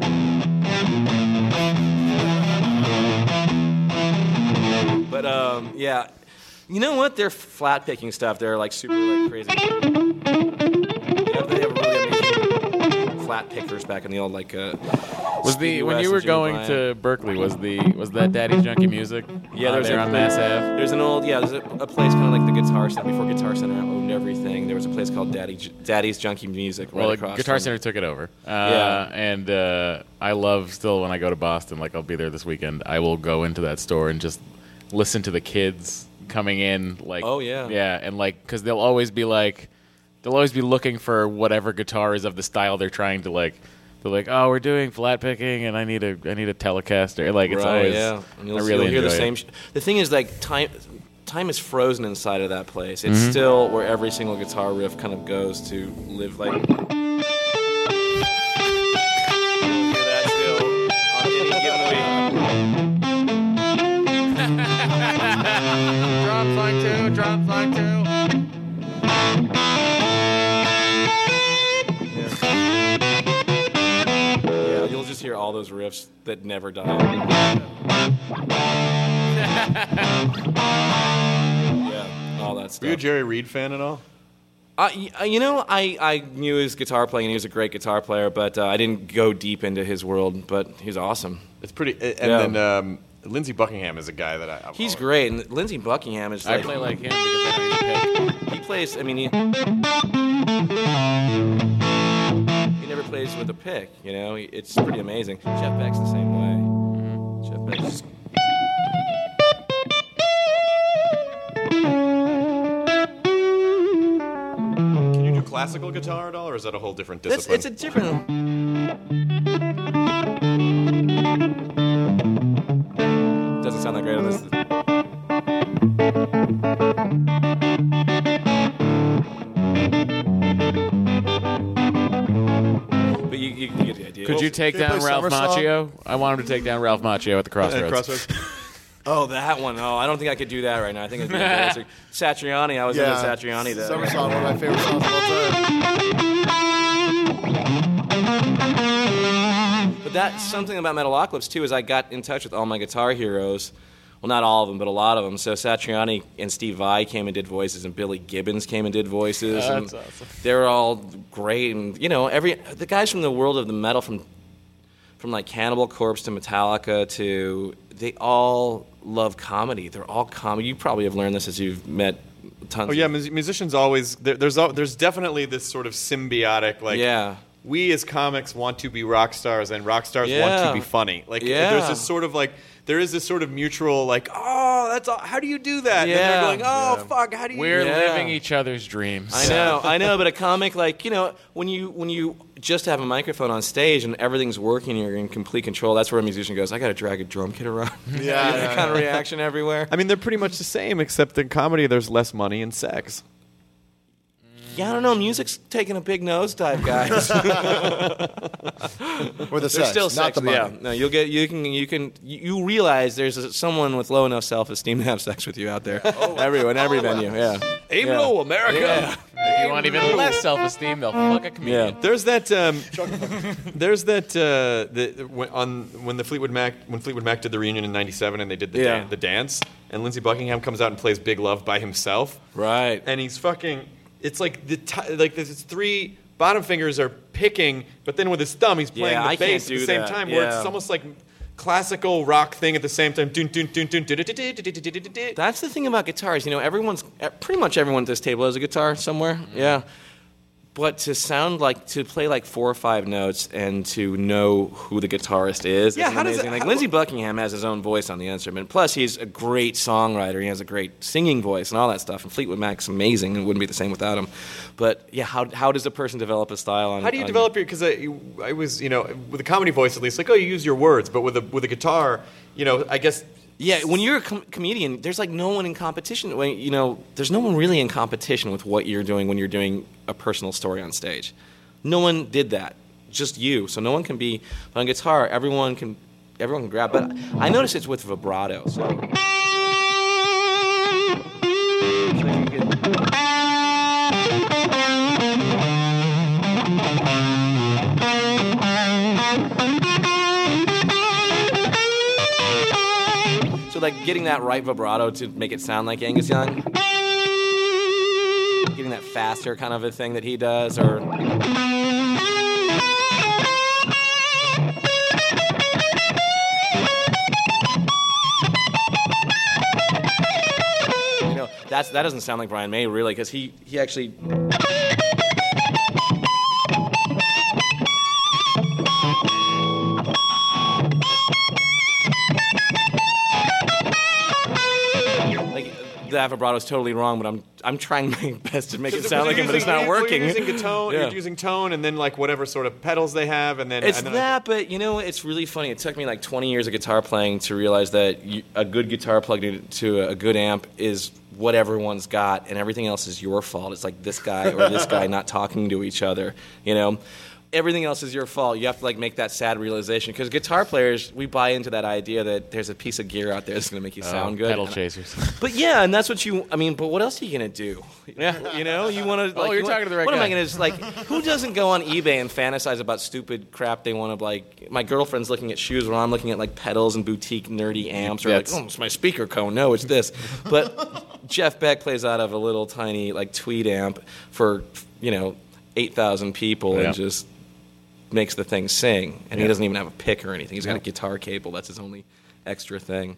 But um, yeah, you know what? They're flat picking stuff. They're like super like crazy. You know, they have really amazing flat pickers back in the old like. Uh, Was the when you were going to Berkeley? Was the was that Daddy's Junkie Music? Yeah, uh, there's there a, on Mass Ave. There's an old yeah. There's a, a place kind of like the Guitar Center before Guitar Center owned everything. There was a place called Daddy Daddy's Junkie Music. Right Well, across Guitar from, Center took it over. Uh, Yeah. and uh, I love still when I go to Boston. Like I'll be there this weekend. I will go into that store and just listen to the kids coming in. Like Oh, yeah. yeah, and like because they'll always be like they'll always be looking for whatever guitar is of the style they're trying to like. They're like, oh, we're doing flat picking, and I need a I need a Telecaster. Like it's right, always yeah. And you'll, I really you'll hear the enjoy same. it. Sh- the thing is, like time, time is frozen inside of that place. It's Mhm. still where every single guitar riff kind of goes to live. Like you'll hear that still on any given week. Drops like two, drops like two. Yeah, you'll just hear all those riffs that never die. Yeah, all that stuff. Were you a Jerry Reed fan at all? Uh, y- uh, you know, I, I knew his guitar playing, and he was a great guitar player, but uh, I didn't go deep into his world, but he's awesome. It's pretty. And Yeah. then um, Lindsey Buckingham is a guy that I. I've He's always- great, and Lindsey Buckingham is I like... play like him because I know he's a pick. He plays, I mean, he... He never plays with a pick, you know? He- It's pretty amazing. Jeff Beck's the same way. Jeff Beck's... Can you do classical guitar at all, or is that a whole different That's, discipline? it's a different... Doesn't sound that great on this. But you, you, you get the idea. Could you take Can you down play Ralph Summer Song? Macchio? I want him to take down Ralph Macchio at the Crossroads. Crossroads. Oh, that one. Oh, I don't think I could do that right now. I think it's embarrassing. Satriani. I was Yeah. into Satriani. That Summer Song, one of my favorite songs of all time. But that's something about Metalocalypse, too, is I got in touch with all my guitar heroes. Well, not all of them, but a lot of them. So Satriani and Steve Vai came and did voices, and Billy Gibbons came and did voices. Oh, and that's awesome. They were all great. And, you know, every the guys from the world of the metal, from from like Cannibal Corpse to Metallica to, they all love comedy. They're all comedy. You probably have learned this as you've met tons Oh yeah, of... mus- musicians always. There, there's al- there's definitely this sort of symbiotic like. Yeah. We as comics want to be rock stars, and rock stars want Yeah. to be funny. Like Yeah. there's this sort of like there is this sort of mutual like, oh, that's all, how do you do that? And Yeah. they're going, oh Yeah. fuck, how do you? We're Yeah. living each other's dreams. I know, I know, but a comic, like, you know, when you when you just have a microphone on stage and everything's working, you're in complete control. That's where a musician goes, I got to drag a drum kit around. Yeah, You know, yeah, that kind of yeah. reaction everywhere. I mean, they're pretty much the same, except in comedy, there's less money and sex. Yeah, I don't know. Music's taking a big nosedive, guys. Or the There's sex, still not sex. the money. Yeah, no, you'll get. You can. You can. You you realize there's a, someone with low enough self-esteem to have sex with you out there. Everyone, every venue. Yeah. Aim Yeah. low, America. Yeah. If you want even less self-esteem, they'll fuck a comedian. Yeah. There's that. Um, there's that. Uh, the, when, on when the Fleetwood Mac when Fleetwood Mac did the reunion in ninety-seven and they did the Yeah. dan- the dance and Lindsey Buckingham comes out and plays Big Love by himself Right. and he's fucking. It's like the t- like there's three bottom fingers are picking, but then with his thumb he's playing Yeah, the I can't bass at the do same that. time. Where Yeah. it's almost like classical rock thing at the same time. Dun, dun, dun, dun, dun, dun, dun, dun, dun, dun, dun, dun. That's the thing about guitars. You know, everyone's pretty much everyone at this table has a guitar somewhere. Mm-hmm. Yeah. But to sound like to play like four or five notes and to know who the guitarist is, Yeah, is how does amazing. it- like how- Lindsey Buckingham has his own voice on the instrument. Plus, he's a great songwriter. He has a great singing voice and all that stuff. And Fleetwood Mac's amazing. It wouldn't be the same without him. But yeah, how how does a person develop a style on? How do you on- develop your? Because I, I was, you know, with a comedy voice at least, like, oh, you use your words, but with a with a guitar, you know, I guess. Yeah, when you're a com- comedian, there's like no one in competition. When, you know, there's no one really in competition with what you're doing when you're doing a personal story on stage. No one did that, just you. So no one can be on guitar. Everyone can, everyone can grab. But I notice it's with vibrato. So. So like getting that right vibrato to make it sound like Angus Young, getting that faster kind of a thing that he does, or you know, that's that doesn't sound like Brian May really, because he he actually. That vibrato is totally wrong, but I'm I'm trying my best to make it sound like it, but it's not working. You're using tone, Yeah. you're using tone, and then like whatever sort of pedals they have, and then It's and then that, but you know, it's really funny. It took me like twenty years of guitar playing to realize that you, a good guitar plugged into a good amp is what everyone's got, and everything else is your fault. It's like this guy or this guy not talking to each other, you know? Everything else is your fault. You have to like make that sad realization, because guitar players, we buy into that idea that there's a piece of gear out there that's going to make you Oh, sound good. pedal And I- chasers. But yeah, and that's what you. I mean, but what else are you going to do? Yeah, you know, you want to. Oh, Like, you're you talking to the right What am I guy. going to like? Who doesn't go on eBay and fantasize about stupid crap they want to like? My girlfriend's looking at shoes, while I'm looking at like pedals and boutique nerdy amps, or like, That's- oh, it's my speaker cone. No, it's this. But Jeff Beck plays out of a little tiny like Tweed amp for you know eight thousand people Yeah. and just makes the thing sing, and Yeah. he doesn't even have a pick or anything. He's got Yeah. a guitar cable. That's his only extra thing.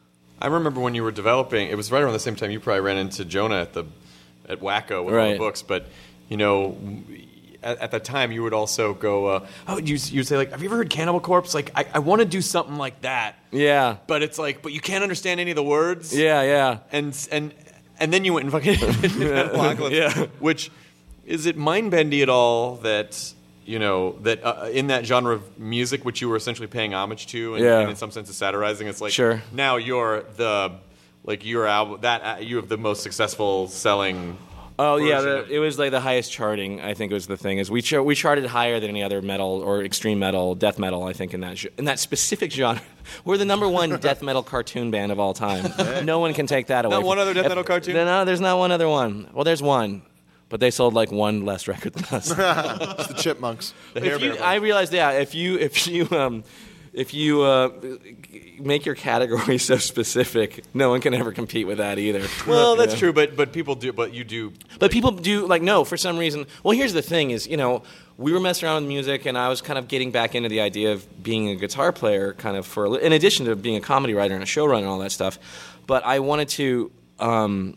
I remember when you were developing, it was right around the same time you probably ran into Jonah at the at Wacko with all Right. the books, but you know, at, at that time you would also go, uh, oh, you you'd say like, have you ever heard Cannibal Corpse? Like, I, I want to do something like that, Yeah. but it's like, but you can't understand any of the words. Yeah, yeah. and and and then you went and fucking Metalocalypse. Yeah. Which is it mind bendy at all that you know that uh, in that genre of music which you were essentially paying homage to and, Yeah. and in some sense satirizing, it's like Sure. now you're the like your album that uh, you have the most successful selling. Oh yeah, version the, of- it was like the highest charting. I think was the thing is we ch- we charted higher than any other metal or extreme metal, death metal. I think in that ge- in that specific genre, we're the number one death metal cartoon band of all time. No one can take that away. Not from- one other death If- metal cartoon? No, there's not one other one. Well, there's one, but they sold like one less record than us. It's the Chipmunks. The Hair If you, Bear I realized, yeah, if you if you um, if you uh, make your category so specific, no one can ever compete with that either. Well, that's Yeah. true, but but people do, but you do. But people do like no for some reason. Well, here's the thing: is you know we were messing around with music, and I was kind of getting back into the idea of being a guitar player, kind of for a li- in addition to being a comedy writer and a showrunner and all that stuff. But I wanted to. Um,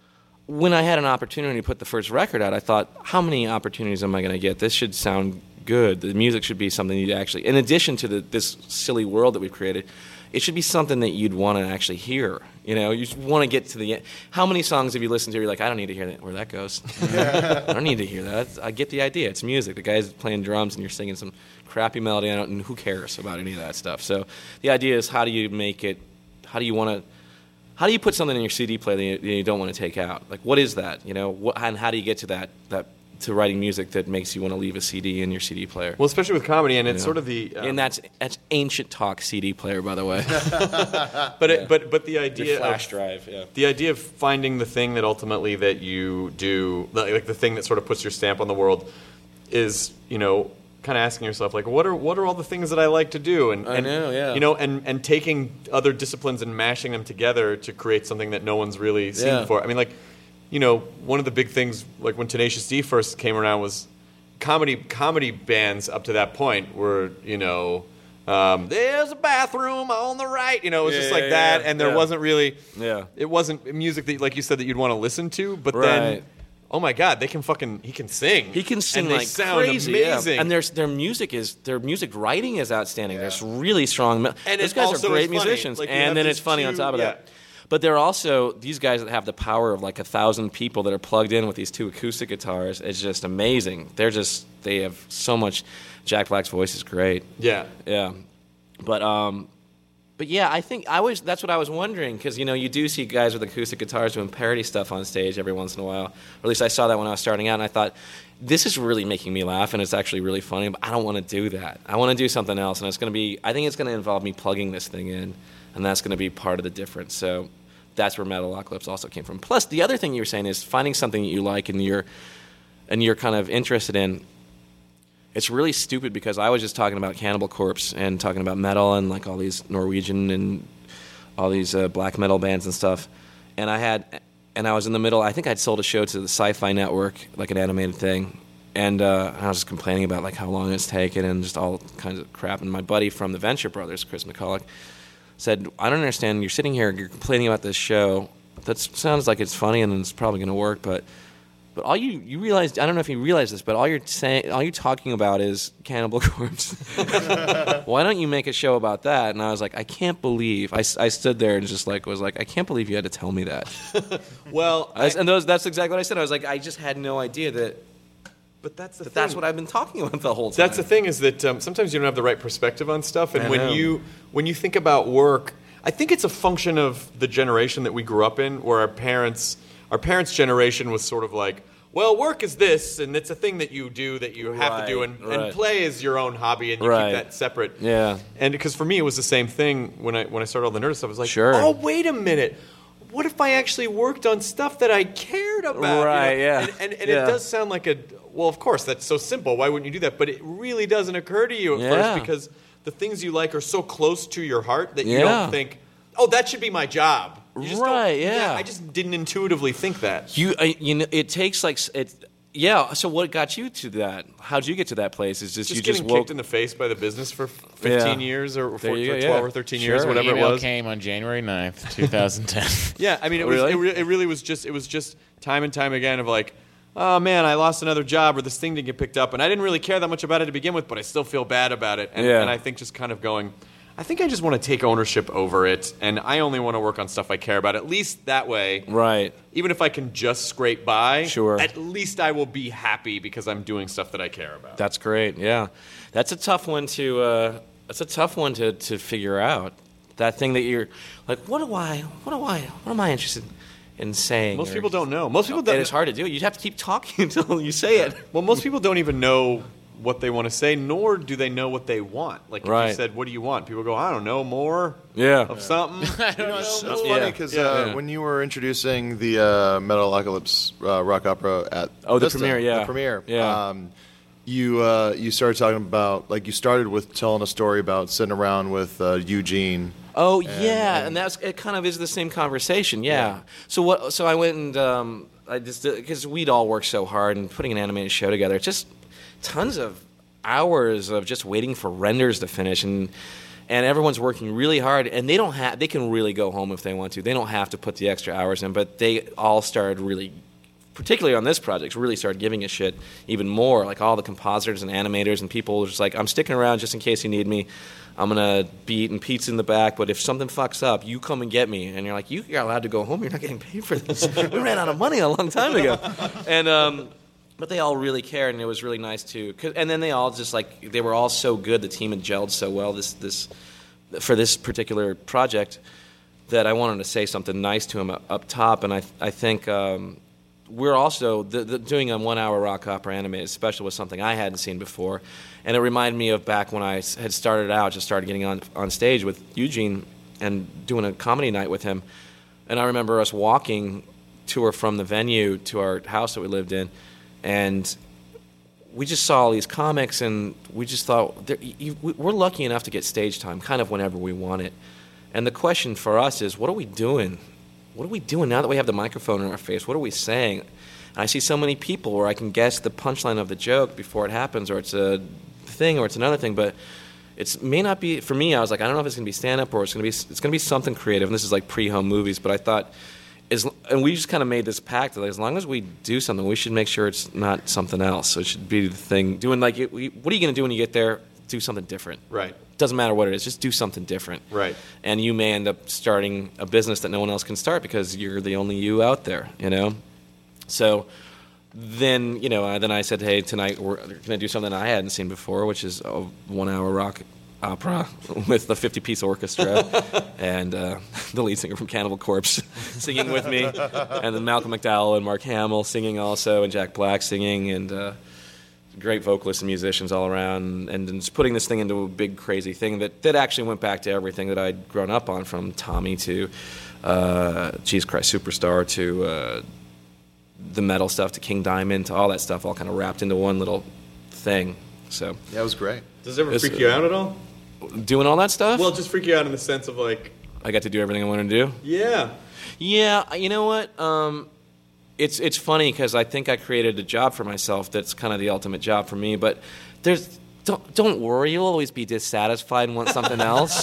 when I had an opportunity to put the first record out, I thought, how many opportunities am I going to get? This should sound good. The music should be something you'd actually, in addition to the, this silly world that we've created, it should be something that you'd want to actually hear. You know, you want to get to the end. How many songs have you listened to where you're like, I don't need to hear that, where that goes. I don't need to hear that. I get the idea. It's music. The guy's playing drums and you're singing some crappy melody, and who cares about any of that stuff? So the idea is, how do you make it, how do you want to, how do you put something in your C D player that you, that you don't want to take out? Like, what is that? You know, what, and how do you get to that, that to writing music that makes you want to leave a C D in your C D player? Well, especially with comedy, and it's You know? sort of the. Um, and that's that's ancient talk C D player, by the way. but it, but but the idea Your flash of, drive, yeah. The idea of finding the thing that ultimately that you do, like like the thing that sort of puts your stamp on the world, is you know kind of asking yourself like, what are what are all the things that I like to do, and, I and know, yeah. you know, and and taking other disciplines and mashing them together to create something that no one's really seen Yeah. before. I mean, like, you know, one of the big things like when Tenacious D first came around was comedy comedy bands up to that point were you know. Um, there's a bathroom on the right, you know. It was Yeah, just like yeah, that, yeah. and there Yeah. wasn't really, Yeah. it wasn't music that, like you said, that you'd want to listen to. But Right. then, oh my god, they can fucking he can sing. He can sing and they like sound crazy, yeah. amazing. And their their music is their music writing is outstanding. Yeah. There's really strong. Me- and Those it guys also are great is funny. musicians, Like, you and have then these it's funny on two- top of yeah. that. But they're also these guys that have the power of like a thousand people that are plugged in with these two acoustic guitars. It's just amazing. They're just they have so much. Jack Black's voice is great. Yeah, yeah. But um, but yeah, I think I was. That's what I was wondering because you know you do see guys with acoustic guitars doing parody stuff on stage every once in a while. Or at least I saw that when I was starting out, and I thought this is really making me laugh, and it's actually really funny. But I don't want to do that. I want to do something else, and it's going to be. I think it's going to involve me plugging this thing in, and that's going to be part of the difference. So that's where Metalocalypse also came from. Plus, the other thing you were saying is finding something that you like and you're and you're kind of interested in. It's really stupid because I was just talking about Cannibal Corpse and talking about metal and like all these Norwegian and all these uh, black metal bands and stuff. And I had, and I was in the middle. I think I'd sold a show to the Sci-Fi Network, like an animated thing, and uh, I was just complaining about like how long it's taken and just all kinds of crap. And my buddy from the Venture Brothers, Chris McCulloch, said, "I don't understand. You're sitting here, you're complaining about this show. That sounds like it's funny and it's probably going to work, but." But all you you realize, I don't know if you realize this, but all you're saying, all you're talking about is Cannibal Corpse. Why don't you make a show about that? And I was like, I can't believe. I, I stood there and just like was like, I can't believe you had to tell me that. well, I, and those, that's exactly what I said. I was like, I just had no idea that. But that's the that thing. That's what I've been talking about the whole time. That's the thing is that um, sometimes you don't have the right perspective on stuff, and I when know. you when you think about work, I think it's a function of the generation that we grew up in, where our parents our parents' generation was sort of like, well, work is this, and it's a thing that you do that you have Right, to do, and, right. and play is your own hobby, and you Right. keep that separate. Yeah. And because for me, it was the same thing when I when I started all the nerd stuff. I was like, Sure. oh, wait a minute. What if I actually worked on stuff that I cared about? you Right, know? yeah. And, and, and Yeah. it does sound like a, well, of course, that's so simple. Why wouldn't you do that? But it really doesn't occur to you at Yeah. first because the things you like are so close to your heart that you Yeah. don't think, oh, that should be my job. You just don't- Right, yeah. I just didn't intuitively think that. You, uh, you know, it takes like s- it. Yeah. So what got you to that? How'd you get to that place? Is just, Just you getting just woke kicked in the face by the business for fifteen Yeah. years or, for, There you for go, twelve yeah. or thirteen Sure, years, whatever email it was. came on January ninth, twenty ten. Yeah, I mean, it Oh, was really? it, re- it really was just it was just time and time again of like, oh man, I lost another job or this thing didn't get picked up, and I didn't really care that much about it to begin with, but I still feel bad about it, and, Yeah. and I think just kind of going, I think I just want to take ownership over it, and I only want to work on stuff I care about. At least that way, Right. even if I can just scrape by, Sure. at least I will be happy because I'm doing stuff that I care about. That's great. Yeah, that's a tough one to. Uh, that's a tough one to, to figure out. That thing that you're like, what do I? What do I? What am I interested in saying? Most Or- people don't know. Most people And don't. it's hard to do. You have to keep talking until you say it. Well, most people don't even know what they want to say, nor do they know what they want. Like if you Right. said, "What do you want?" People go, "I don't know, more Yeah. of something." You know, it's, it's Yeah. funny because Yeah. uh, Yeah. when you were introducing the uh, Metalocalypse uh, rock opera at Oh, the Vista, premiere, yeah. the premiere, Yeah. um, you uh, you started talking about like you started with telling a story about sitting around with uh, Eugene. Oh And- yeah, and- and that's it. Kind of is the same conversation. Yeah. So what? So I went and um, I just because we'd all worked so hard and putting an animated show together. It's just tons of hours of just waiting for renders to finish and. And everyone's working really hard, and they don't have. They can really go home if they want to. They don't have to put the extra hours in, but they all started really, particularly on this project, really started giving a shit even more. Like all the compositors and animators and people were just like, I'm sticking around just in case you need me. I'm gonna be eating pizza in the back, but if something fucks up, you come and get me. And you're like, you are allowed to go home. You're not getting paid for this. We ran out of money a long time ago. And um, but they all really cared, and it was really nice too. 'Cause- And then they all just like they were all so good. The team had gelled so well. This this for this particular project that I wanted to say something nice to them up, up top. And I I think. Um, We're also the, the, doing a one-hour rock opera animated special was something I hadn't seen before, and it reminded me of back when I s- had started out, just started getting on on stage with Eugene and doing a comedy night with him. And I remember us walking to or from the venue to our house that we lived in, and we just saw all these comics, and we just thought there- you, we- we're lucky enough to get stage time, kind of whenever we want it. And the question for us is, what are we doing? What are we doing now that we have the microphone in our face? What are we saying? And I see so many people where I can guess the punchline of the joke before it happens, or it's a thing, or it's another thing, but it may not be. For me, I was like, I don't know if it's going to be stand-up or it's going to be it's going to be something creative. And this is like pre-home movies, but I thought as, and we just kind of made this pact that as long as we do something, we should make sure it's not something else. So it should be the thing. Doing like, it, we, what are you going to do when you get there? Do something different. Right. Doesn't matter what it is. Just do something different. Right. And you may end up starting a business that no one else can start because you're the only you out there, you know? So then, you know, uh, then I said, hey, tonight we're going to do something I hadn't seen before, which is a one-hour rock opera with the fifty-piece orchestra and uh, the lead singer from Cannibal Corpse singing with me, and then Malcolm McDowell and Mark Hamill singing also, and Jack Black singing, and uh, great vocalists and musicians all around, and, and just putting this thing into a big, crazy thing that, that actually went back to everything that I'd grown up on, from Tommy to uh, Jesus Christ Superstar to uh, the metal stuff to King Diamond to all that stuff, all kind of wrapped into one little thing. So yeah, it was great. Does it ever freak you out at all? Doing all that stuff? Well, just freak you out in the sense of like, I got to do everything I wanted to do. Yeah. Yeah, you know what? Um, it's it's funny because I think I created a job for myself that's kind of the ultimate job for me. But there's don't don't worry, you'll always be dissatisfied and want something else.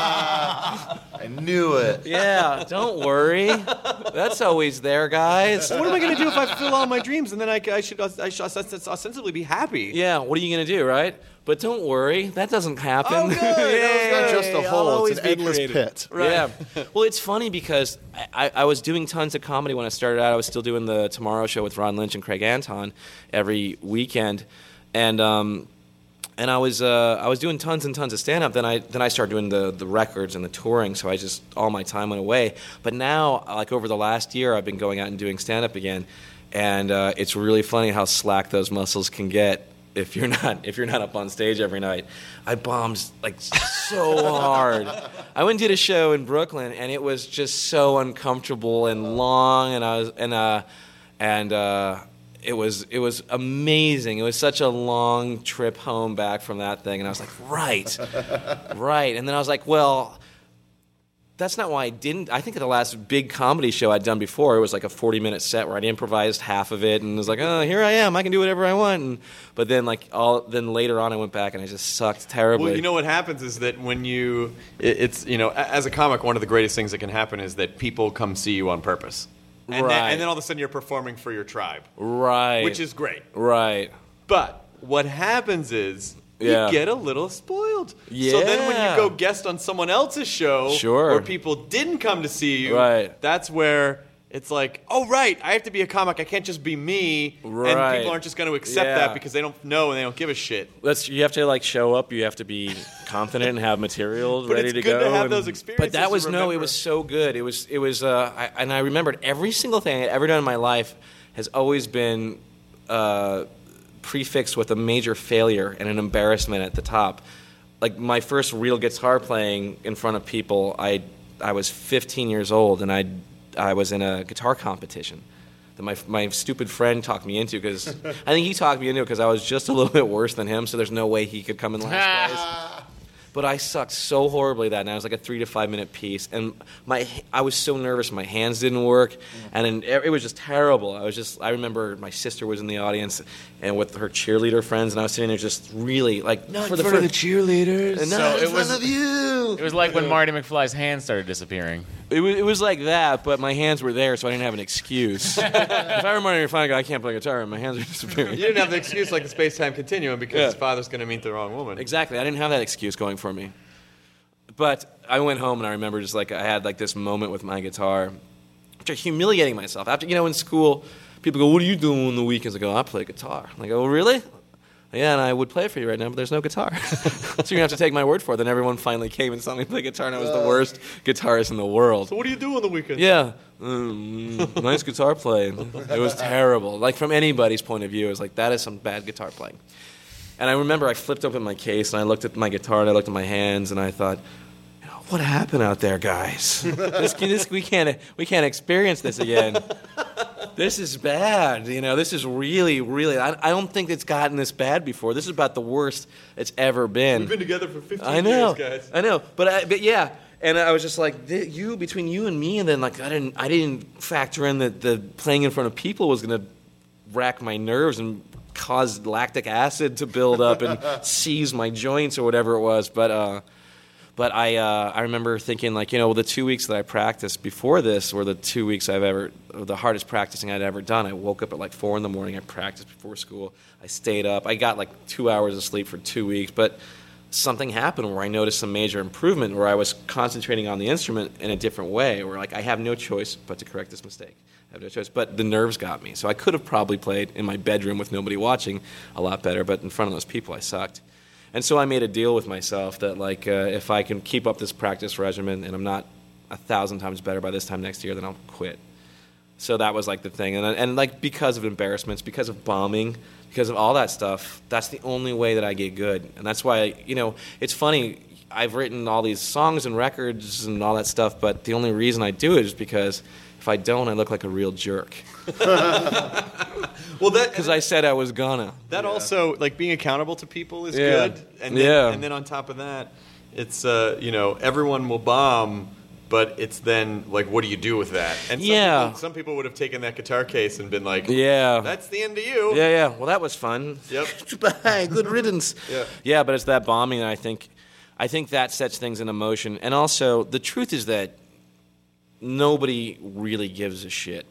I knew it. Yeah, don't worry. That's always there, guys. What am I going to do if I fulfill all my dreams and then I, I should I should ostensibly be happy? Yeah, what are you going to do, right? But don't worry, that doesn't happen. Oh, good. Yeah, It's not just a I'll hole, always it's an be endless creative. pit. Right. Yeah. Well, it's funny because I, I was doing tons of comedy when I started out. I was still doing the Tomorrow Show with Ron Lynch and Craig Anton every weekend, and um, and I was uh, I was doing tons and tons of stand up. Then I then I started doing the the records and the touring. So I just all my time went away. But now, like over the last year, I've been going out and doing stand up again, and uh, it's really funny how slack those muscles can get. If you're not if you're not up on stage every night. I bombed like so hard. I went and did a show in Brooklyn, and it was just so uncomfortable and long, and I was and uh and uh it was it was amazing. It was such a long trip home back from that thing, and I was like, right, right. And then I was like, well, that's not why I didn't. I think the last big comedy show I'd done before, it was like a forty-minute set where I'd improvised half of it and was like, oh, here I am. I can do whatever I want. And, but then, like, all then later on, I went back and I just sucked terribly. Well, you know what happens is that when you, it, it's, you know, as a comic, one of the greatest things that can happen is that people come see you on purpose. And, Right. then, and then all of a sudden you're performing for your tribe. Right. Which is great. Right. But what happens is Yeah. you get a little spoiled. Yeah. So then when you go guest on someone else's show Sure. where people didn't come to see you, Right. that's where it's like, oh, right, I have to be a comic. I can't just be me. Right. And people aren't just going to accept Yeah. that because they don't know and they don't give a shit. That's you have to like show up. You have to be confident and have material But ready it's to good go. to have and- those experiences But that was to no. It remember. was so good. It was. It was. Uh, I, and I remembered every single thing I had ever done in my life has always been uh, prefixed with a major failure and an embarrassment at the top. Like my first real guitar playing in front of people, I I was fifteen years old and I I was in a guitar competition that my my stupid friend talked me into because I think he talked me into it because I was just a little bit worse than him, so there's no way he could come in last place. But I sucked so horribly that night. It was like a three to five minute piece, and my I was so nervous. My hands didn't work, and then it was just terrible. I was just I remember my sister was in the audience, and with her cheerleader friends, and I was sitting there just really like Not for in the front of first- the cheerleaders. And So not in it front was- of you. It was like when Marty McFly's hands started disappearing. It was, it was like that, but my hands were there, so I didn't have an excuse. If I were Marty McFly, I go, I can't play guitar, and my hands are disappearing. You didn't have the excuse like the space-time continuum because Yeah. his father's going to meet the wrong woman. Exactly. I didn't have that excuse going for me. But I went home and I remember just like I had like this moment with my guitar, after humiliating myself. After, you know, in school, people go, what are you doing on the weekends? I go, I play guitar. And I go, oh, really? Yeah, and I would play for you right now, but there's no guitar. So you're going to have to take my word for it. Then everyone finally came and saw me play guitar, and I was the worst guitarist in the world. So what do you do on the weekends? Yeah. Mm, nice guitar playing. It was terrible. Like, from anybody's point of view, it was like, that is some bad guitar playing. And I remember I flipped open my case, and I looked at my guitar, and I looked at my hands, and I thought, what happened out there, guys? this, this, we can't we can't experience this again. This is bad. You know, this is really, really. I, I don't think it's gotten this bad before. This is about the worst it's ever been. We've been together for fifteen I know, years, guys. I know, but I, but yeah. And I was just like, th- you between you and me, and then like I didn't I didn't factor in that the playing in front of people was going to rack my nerves and cause lactic acid to build up and seize my joints or whatever it was. But uh, But I uh, I remember thinking, like, you know, the two weeks that I practiced before this were the two weeks I've ever, the hardest practicing I'd ever done. I woke up at like four in the morning. I practiced before school. I stayed up. I got like two hours of sleep for two weeks. But something happened where I noticed some major improvement, where I was concentrating on the instrument in a different way, where like I have no choice but to correct this mistake. I have no choice. But the nerves got me. So I could have probably played in my bedroom with nobody watching a lot better, but in front of those people I sucked. And so I made a deal with myself that, like, uh, if I can keep up this practice regimen and I'm not a thousand times better by this time next year, then I'll quit. So that was, like, the thing. And, and like, because of embarrassments, because of bombing, because of all that stuff, that's the only way that I get good. And that's why, you know, it's funny. I've written all these songs and records and all that stuff, but the only reason I do it is because if I don't, I look like a real jerk. Well, that because I said I was gonna. That yeah. also, like, being accountable to people is yeah. good, and then, yeah. and then on top of that, it's uh, you know, everyone will bomb, but it's then like, what do you do with that? And some yeah, people, some people would have taken that guitar case and been like, yeah, that's the end of you. Yeah, yeah. Well, that was fun. Yep. Bye. Good riddance. yeah, yeah. But it's that bombing that I think, I think that sets things in motion, and also the truth is that nobody really gives a shit.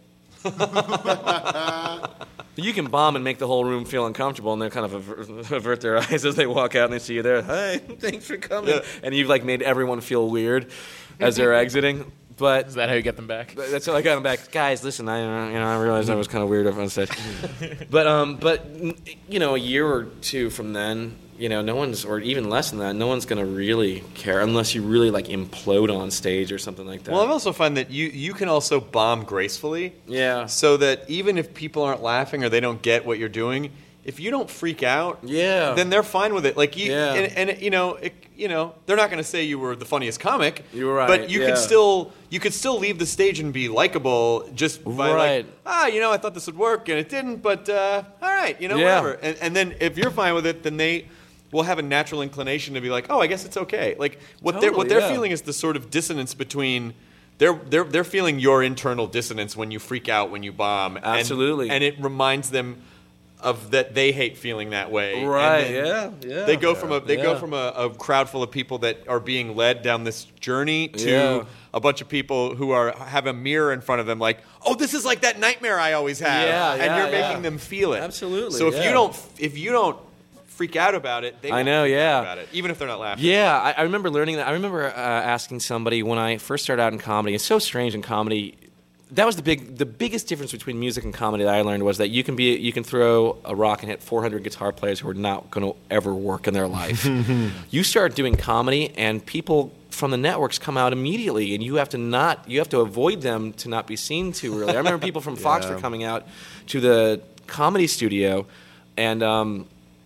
You can bomb and make the whole room feel uncomfortable, and they kind of avert, avert their eyes as they walk out and they see you there. Hey, thanks for coming. Yeah. And you've like made everyone feel weird as they're exiting. But is that how you get them back? That's how I got them back. Guys, listen, I you know I realized I was kind of weird up on stage. but um, but you know, a year or two from then, you know, no one's, or even less than that, no one's going to really care unless you really like implode on stage or something like that. Well, I've also found that you you can also bomb gracefully. Yeah. So that even if people aren't laughing or they don't get what you're doing, if you don't freak out, yeah, then they're fine with it. Like you, yeah. and, and you know, it, you know, they're not going to say you were the funniest comic. You were right. But you yeah. could still, you could still leave the stage and be likable just by right. like, ah, you know, I thought this would work and it didn't, but uh, all right, you know, yeah. whatever. And, and then if you're fine with it, then they will have a natural inclination to be like, oh, I guess it's okay. Like what totally, they're what they're yeah. feeling is the sort of dissonance between. They're, they're, they're feeling your internal dissonance when you freak out, when you bomb. Absolutely. And, and it reminds them of that they hate feeling that way. Right, And then yeah, yeah. They go from a they yeah. go from a, a crowd full of people that are being led down this journey to Yeah. a bunch of people who are have a mirror in front of them like, oh, this is like that nightmare I always have. Yeah, and yeah, you're yeah. making them feel it. Absolutely, So if yeah. you don't if you don't freak out about it, they I won't know, freak yeah. out about it, even if they're not laughing. Yeah, I, I remember learning that. I remember uh, asking somebody when I first started out in comedy. It's so strange in comedy. That was the big, the biggest difference between music and comedy that I learned was that you can be, you can throw a rock and hit four hundred guitar players who are not going to ever work in their life. You start doing comedy, and people from the networks come out immediately, and you have to not, you have to avoid them to not be seen too early. I remember people from Fox Yeah. were coming out to the comedy studio, and um,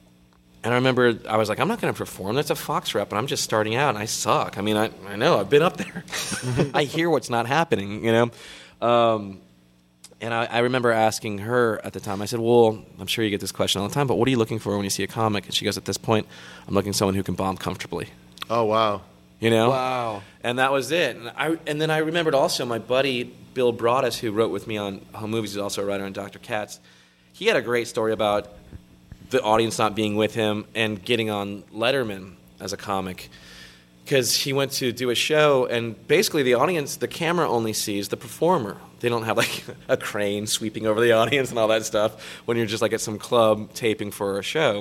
and I remember I was like, I'm not going to perform. That's a Fox rep, and I'm just starting out, and I suck. I mean, I I know I've been up there. I hear what's not happening, you know. Um, and I, I remember asking her at the time, I said, well, I'm sure you get this question all the time, but what are you looking for when you see a comic? And she goes, at this point, I'm looking for someone who can bomb comfortably. Oh, wow. You know? Wow. And that was it. And, I, and then I remembered also my buddy, Bill Broaddus, who wrote with me on Home Movies, he's also a writer on Doctor Katz. He had a great story about the audience not being with him and getting on Letterman as a comic. Because he went to do a show, and basically the audience, the camera only sees the performer. They don't have like a crane sweeping over the audience and all that stuff when you're just like at some club taping for a show.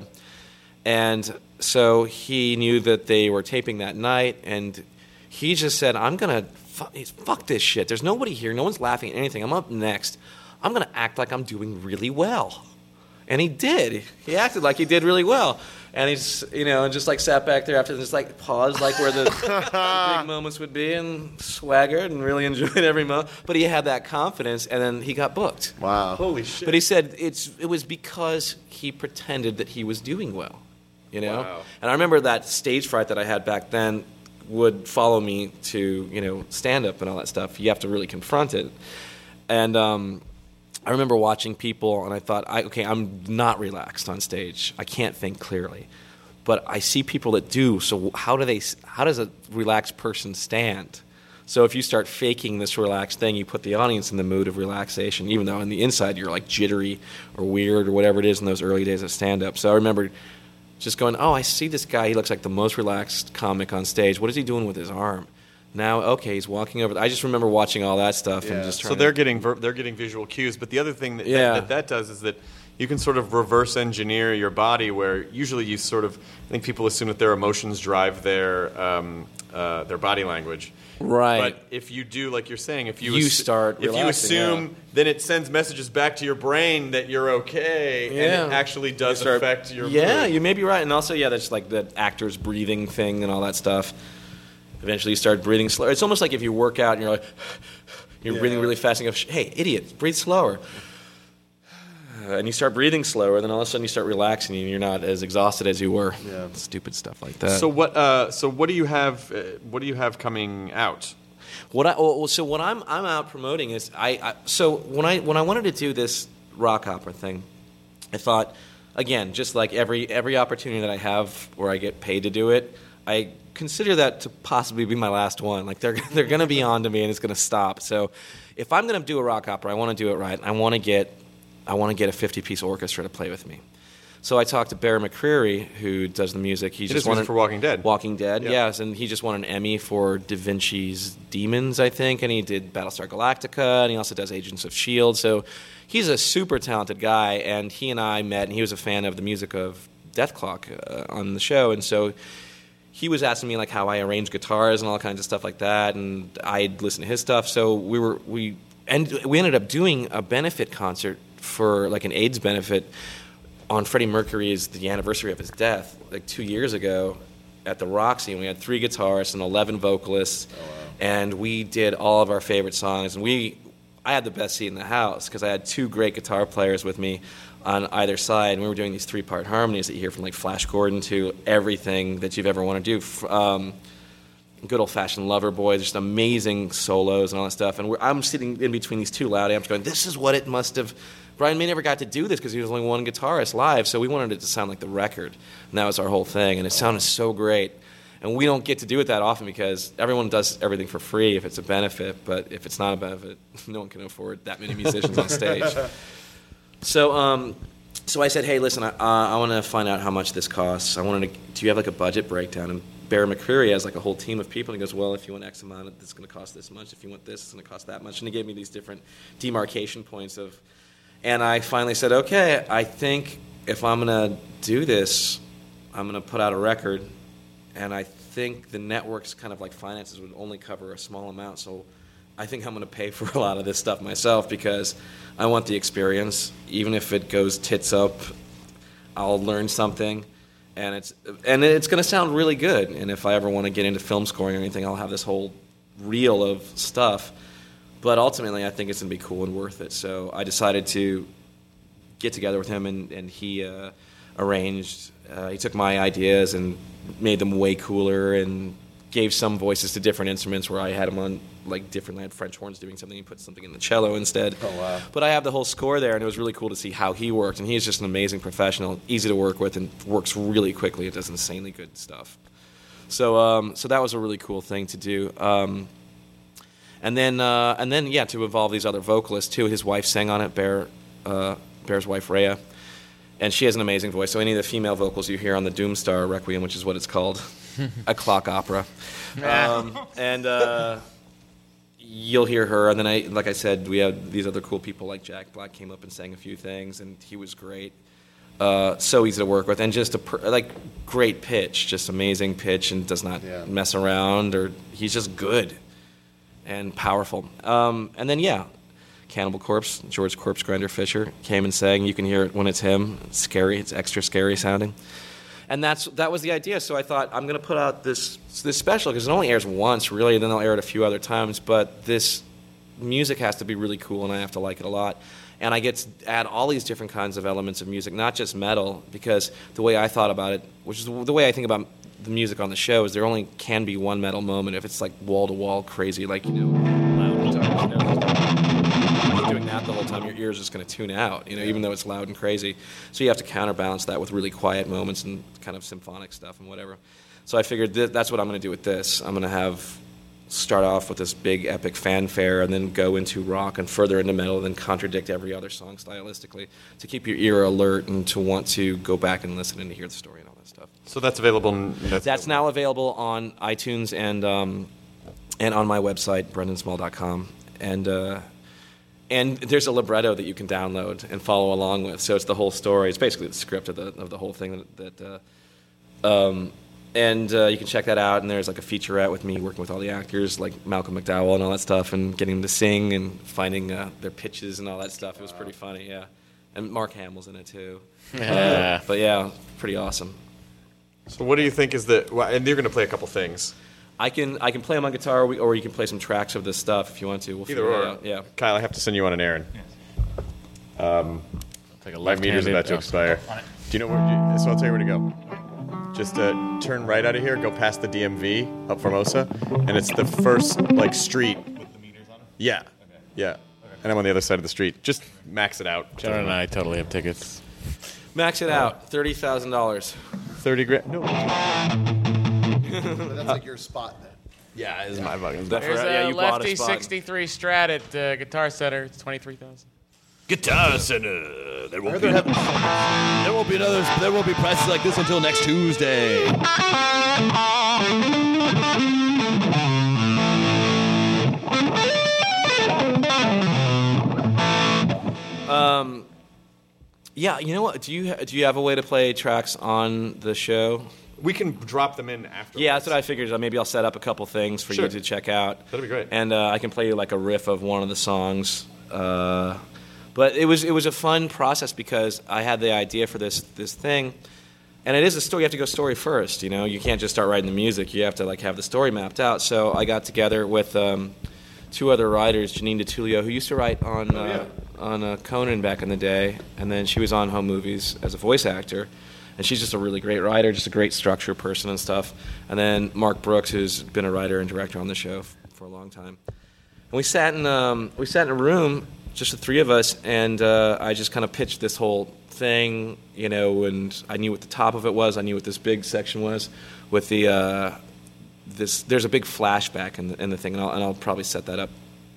And so he knew that they were taping that night, and he just said, I'm going to fuck, fuck this shit. There's nobody here. No one's laughing at anything. I'm up next. I'm going to act like I'm doing really well. And he did. He acted like he did really well. And he's, you know, and just like sat back there after and just like paused like where the, the big moments would be and swaggered and really enjoyed every moment. But he had that confidence, and then he got booked. Wow. Holy shit. But he said it's it was because he pretended that he was doing well, you know? Wow. And I remember that stage fright that I had back then would follow me to, you know, stand-up and all that stuff. You have to really confront it. And um, I remember watching people, and I thought, I, okay, I'm not relaxed on stage. I can't think clearly. But I see people that do, so how do they? How does a relaxed person stand? So if you start faking this relaxed thing, you put the audience in the mood of relaxation, even though on the inside you're like jittery or weird or whatever it is in those early days of stand-up. So I remember just going, oh, I see this guy. He looks like the most relaxed comic on stage. What is he doing with his arm? Now, okay, he's walking over. I just remember watching all that stuff and just trying so they're to, getting ver- they're getting visual cues. But the other thing that, Yeah. that, that that does is that you can sort of reverse engineer your body, where usually you sort of I think people assume that their emotions drive their um, uh, their body language. Right. But if you do, like you're saying, if you You assu- start if you relaxing, assume, yeah. then it sends messages back to your brain that you're okay, and it actually does You start- affect your Yeah, mood. you may be right. And also, yeah, that's like the actor's breathing thing and all that stuff. Eventually you start breathing slower. It's almost like if you work out and you're like, you're Yeah. breathing really fast and you go, hey, idiot, breathe slower. And you start breathing slower, then all of a sudden you start relaxing and you're not as exhausted as you were. Yeah. Stupid stuff like that. So what? Uh, so what do you have? Uh, what do you have coming out? What I well, so what I'm I'm out promoting is I, I so when I when I wanted to do this rock opera thing, I thought again, just like every every opportunity that I have where I get paid to do it, I consider that to possibly be my last one. Like they're they're going to be on to me and it's going to stop. So if I'm going to do a rock opera, I want to do it right. I want to get I want to get a fifty-piece orchestra to play with me. So I talked to Barry McCreary, who does the music. He He just does won music an- for Walking Dead. Walking Dead, Yeah. yes, and he just won an Emmy for Da Vinci's Demons, I think, and he did Battlestar Galactica, and he also does Agents of S H I E L D. So he's a super talented guy, and he and I met, and he was a fan of the music of Death Clock uh, on the show, and so he was asking me like how I arrange guitars and all kinds of stuff like that, and I'd listen to his stuff. So we were we and we ended up doing a benefit concert for like an AIDS benefit on Freddie Mercury's the anniversary of his death, like two years ago, at the Roxy, and we had three guitarists and eleven vocalists, oh, wow. and we did all of our favorite songs. And we, I had the best seat in the house because I had two great guitar players with me on either side, and we were doing these three-part harmonies that you hear from like Flash Gordon to everything that you've ever want to do. F- Um, good old-fashioned Lover Boy, just amazing solos and all that stuff. And we're, I'm sitting in between these two loud amps going, this is what it must have... Brian May never got to do this because he was only one guitarist live, so we wanted it to sound like the record. And that was our whole thing, and it sounded so great. And we don't get to do it that often because everyone does everything for free if it's a benefit, but if it's not a benefit, no one can afford that many musicians on stage. So um, so I said, hey, listen, I, uh, I want to find out how much this costs. I wanted to, do you have like a budget breakdown? And Barry McCreary has like a whole team of people. And he goes, well, if you want X amount, it's going to cost this much. If you want this, it's going to cost that much. And he gave me these different demarcation points of... And I finally said, okay, I think if I'm going to do this, I'm going to put out a record. And I think the network's kind of like finances would only cover a small amount. So I think I'm going to pay for a lot of this stuff myself because I want the experience. Even if it goes tits up, I'll learn something. And it's and it's going to sound really good. And if I ever want to get into film scoring or anything, I'll have this whole reel of stuff. But ultimately, I think it's going to be cool and worth it. So I decided to get together with him, and, and he uh, arranged, uh, he took my ideas and made them way cooler and gave some voices to different instruments where I had him on, like, different, I had French horns doing something, he put something in the cello instead. Oh, wow. But I have the whole score there, and it was really cool to see how he worked. And he's just an amazing professional, easy to work with, and works really quickly. It does insanely good stuff. So, um, so that was a really cool thing to do. Um, And then, uh, and then, yeah, to involve these other vocalists too. His wife sang on it, Bear, uh, Bear's wife Rhea, and she has an amazing voice. So any of the female vocals you hear on the Doomstar Requiem, which is what it's called, a clock opera, um, and uh, you'll hear her. And then, I, like I said, we had these other cool people like Jack Black came up and sang a few things, and he was great. Uh, so easy to work with, and just a per, like great pitch, just amazing pitch, and does not yeah. mess around, or he's just good. And powerful. Um, and then, yeah, Cannibal Corpse, George Corpse Grinder Fisher, came and sang. You can hear it when it's him. It's scary. It's extra scary sounding. And that's that was the idea. So I thought, I'm going to put out this this special, because it only airs once, really, and then they'll air it a few other times. But this music has to be really cool, and I have to like it a lot. And I get to add all these different kinds of elements of music, not just metal, because the way I thought about it, which is the way I think about the music on the show, is there only can be one metal moment if it's like wall-to-wall crazy, like, you know, loud guitars. You know, if you're doing that the whole time, your ear's just going to tune out, you know, even though it's loud and crazy. So you have to counterbalance that with really quiet moments and kind of symphonic stuff and whatever. So I figured th- that's what I'm going to do with this. I'm going to have start off with this big epic fanfare and then go into rock and further into metal and then contradict every other song stylistically to keep your ear alert and to want to go back and listen and to hear the story and all that. of stuff. So that's available. That's, that's now available on iTunes and um, and on my website, brendan small dot com. And uh, and there's a libretto that you can download and follow along with. So it's the whole story. It's basically the script of the of the whole thing. That, that uh, um, and uh, you can check that out. And there's like a featurette with me working with all the actors, like Malcolm McDowell and all that stuff, and getting them to sing and finding uh, their pitches and all that stuff. It was pretty funny, yeah. And Mark Hamill's in it too. Yeah. Uh, but yeah, pretty awesome. So what do you think is the? Well, and you're going to play a couple things. I can I can play them on guitar, or, we, or you can play some tracks of this stuff if you want to. We'll Either figure or. it out. Yeah. Kyle, I have to send you on an errand. Um, Take a my meter's left-handed- about to oh, expire. Do you know where? You, so I'll tell you where to go. Just uh, turn right out of here, go past the D M V up Formosa, and it's the first like street. With the meters on it. Yeah. Okay. Yeah. Okay. And I'm on the other side of the street. Just max it out. John and I totally have tickets. Max it out. Thirty thousand dollars. Thirty grand. No. That's like your spot then. Yeah, this is my fucking. There's for- a yeah, you bought a Lefty spot. sixty-three Strat at uh, Guitar Center. It's twenty-three thousand. Guitar Center. There won't There be. there won't be another. There won't be prices like this until next Tuesday. Um, yeah, you know what? Do you ha- do you have a way to play tracks on the show? We can drop them in after. Yeah, that's what I figured. Uh, Maybe I'll set up a couple things for Sure. you to check out. That'd be great. And uh, I can play you like a riff of one of the songs. Uh, but it was it was a fun process because I had the idea for this this thing, and it is a story. You have to go story first. You know, you can't just start writing the music. You have to like have the story mapped out. So I got together with um, two other writers, Janine DeTullio, who used to write on Oh, yeah. uh, on uh, Conan back in the day, and then she was on Home Movies as a voice actor. And she's just a really great writer, just a great structure person and stuff. And then Mark Brooks, who's been a writer and director on the show f- for a long time. And we sat in um, we sat in a room, just the three of us, and uh, I just kind of pitched this whole thing, you know. And I knew what the top of it was. I knew what this big section was. With the uh, this, there's a big flashback in the, in the thing, and I'll, and I'll probably set that up.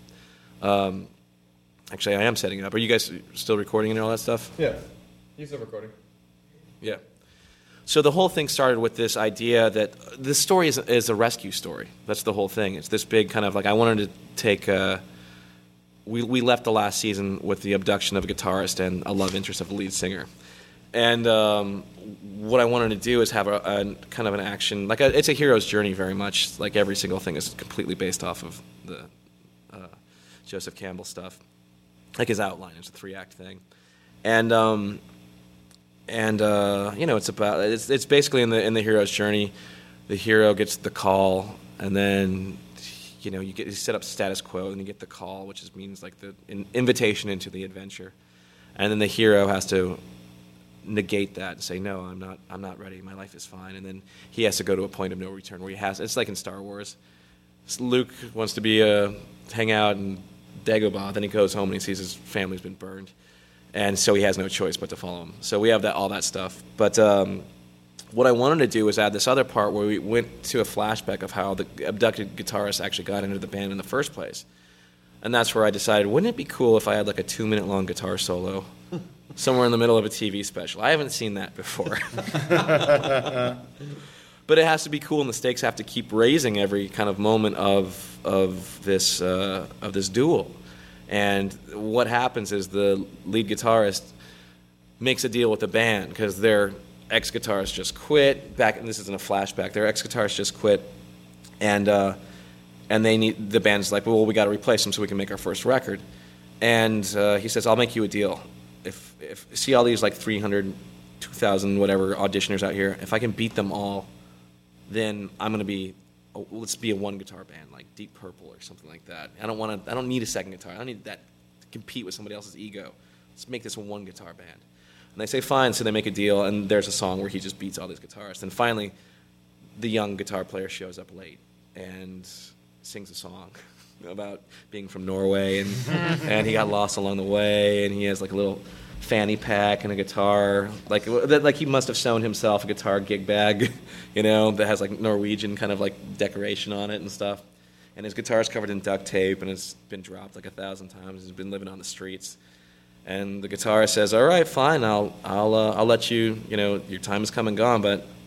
Um, actually, I am setting it up. Are you guys still recording and all that stuff? Yeah. He's still recording. Yeah. So the whole thing started with this idea that this story is, is a rescue story. That's the whole thing. It's this big kind of like I wanted to take. Uh, we we left the last season with the abduction of a guitarist and a love interest of a lead singer, and um, what I wanted to do is have a, a kind of an action like a, it's a hero's journey very much. Like every single thing is completely based off of the uh, Joseph Campbell stuff, like his outline. It's a three act thing, and. Um, And uh, you know, it's about it's it's basically in the in the hero's journey. The hero gets the call, and then you know you get you set up status quo, and you get the call, which is, means like the in, invitation into the adventure, and then the hero has to negate that and say, no, I'm not I'm not ready. My life is fine, and then he has to go to a point of no return where he has. It's like in Star Wars, Luke wants to be a hang out in Dagobah, then he goes home and he sees his family's been burned. And so he has no choice but to follow him. So we have that all that stuff. But um, what I wanted to do was add this other part where we went to a flashback of how the abducted guitarist actually got into the band in the first place. And that's where I decided, wouldn't it be cool if I had like a two-minute-long guitar solo somewhere in the middle of a T V special? I haven't seen that before. But it has to be cool, and the stakes have to keep raising every kind of moment of of this uh, of this duel. And what happens is the lead guitarist makes a deal with the band because their ex-guitarist just quit. Back, and this isn't a flashback. Their ex-guitarist just quit, and uh, and they need the band's like, well, we got to replace him so we can make our first record. And uh, he says, I'll make you a deal. If if see all these like three hundred, two thousand whatever auditioners out here, if I can beat them all, then I'm gonna be. Oh, let's be a one guitar band like Deep Purple or something like that. I don't want to. I don't need a second guitar. I don't need that to compete with somebody else's ego. Let's make this a one guitar band. And they say fine. So they make a deal, and there's a song where he just beats all these guitarists. And finally, the young guitar player shows up late and sings a song about being from Norway and and he got lost along the way, and he has like a little fanny pack and a guitar, like that, like he must have sewn himself a guitar gig bag, you know, that has like Norwegian kind of like decoration on it and stuff. And his guitar is covered in duct tape and it's been dropped like a thousand times. He's been living on the streets. And the guitarist says, "All right, fine, I'll I'll uh, I'll let you, you know, your time has come and gone, but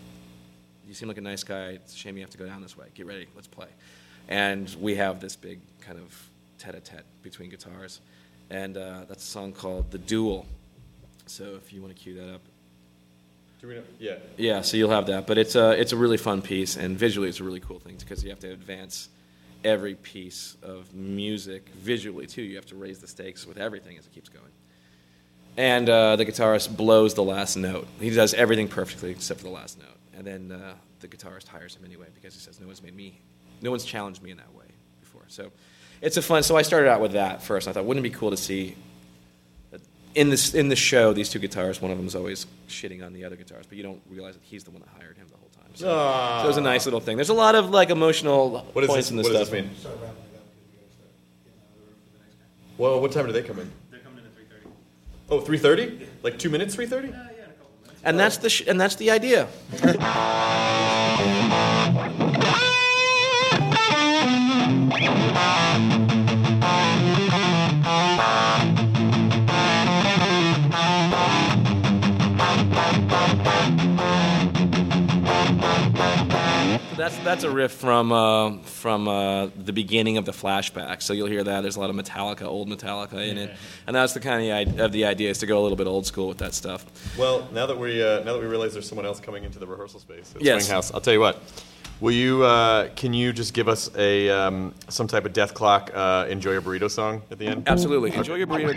you seem like a nice guy. It's a shame you have to go down this way. Get ready. Let's play. And we have this big kind of tete-a-tete between guitars. And uh, that's a song called The Duel. So if you want to cue that up. Do we know? Yeah. Yeah, so you'll have that. But it's a, it's a really fun piece, and visually it's a really cool thing because you have to advance every piece of music visually, too. You have to raise the stakes with everything as it keeps going. And uh, the guitarist blows the last note. He does everything perfectly except for the last note. And then uh, the guitarist hires him anyway because he says, no one's made me, no one's challenged me in that way before. So it's a fun, so I started out with that first. I thought, wouldn't it be cool to see that in this in the show, these two guitarists, one of them is always shitting on the other guitarist, but you don't realize that he's the one that hired him the whole time. So, so it was a nice little thing. There's a lot of like emotional what points this, in this what stuff. What does this mean? Well, what time do they come in? They're coming in at three thirty. Oh, three thirty? Like two minutes, three thirty? Uh, yeah, in a couple minutes. And that's the sh- and that's the idea. That's that's a riff from uh, from uh, the beginning of the flashback. So you'll hear that. There's a lot of Metallica, old Metallica in it, and that's the kind of, of the idea is to go a little bit old school with that stuff. Well, now that we uh, now that we realize there's someone else coming into the rehearsal space at Yes. Swing House, I'll tell you what. Will you? Uh, can you just give us a um, some type of Death Clock uh, "Enjoy Your Burrito" song at the end? Absolutely. Enjoy your burrito.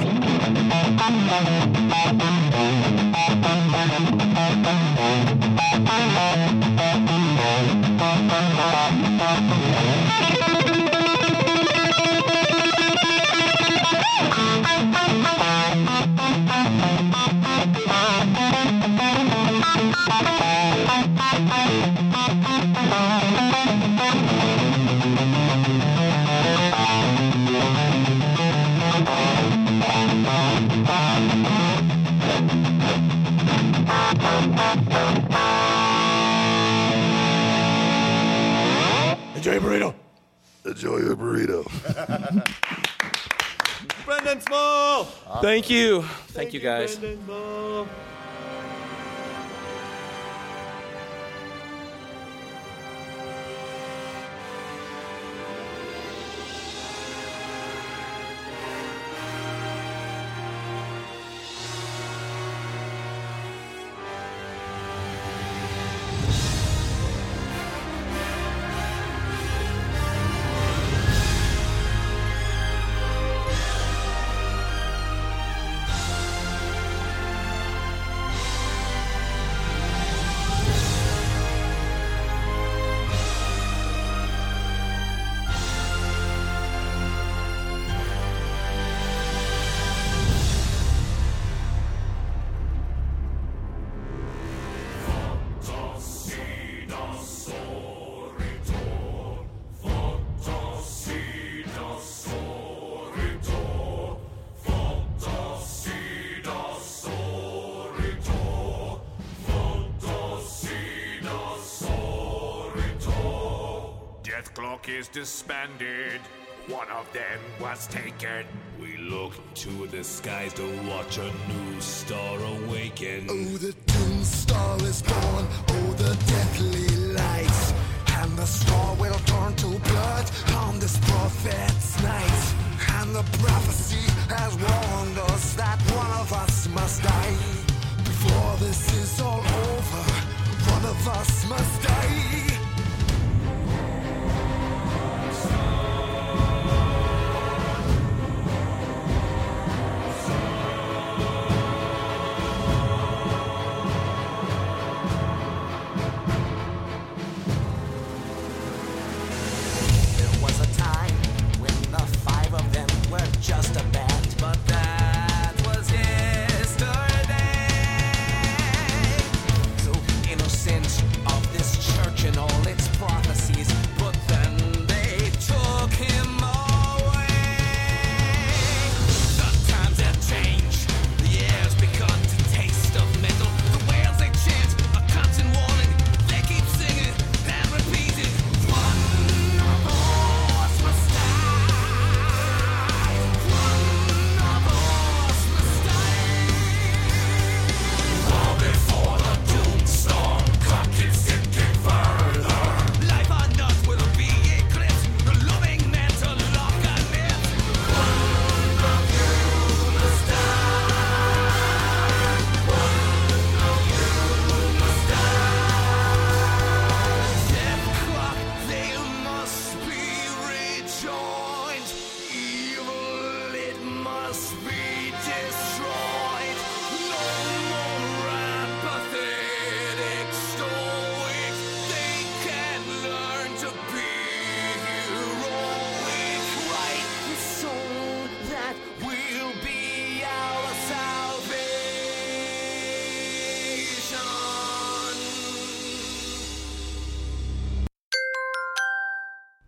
Enjoy your burrito. Enjoy your burrito. Brendan Small. Thank you. Thank, Thank you you, guys. Brendan Small. Death Clock is disbanded. One of them was taken. We look to the skies to watch a new star awaken. Oh, the doom star is born. Oh, the deathly light. And the star will turn to blood on this prophet's night. And the prophecy has warned us that one of us must die. Before this is all over, one of us must die. Just a band, but that was yesterday. So innocent of this church and all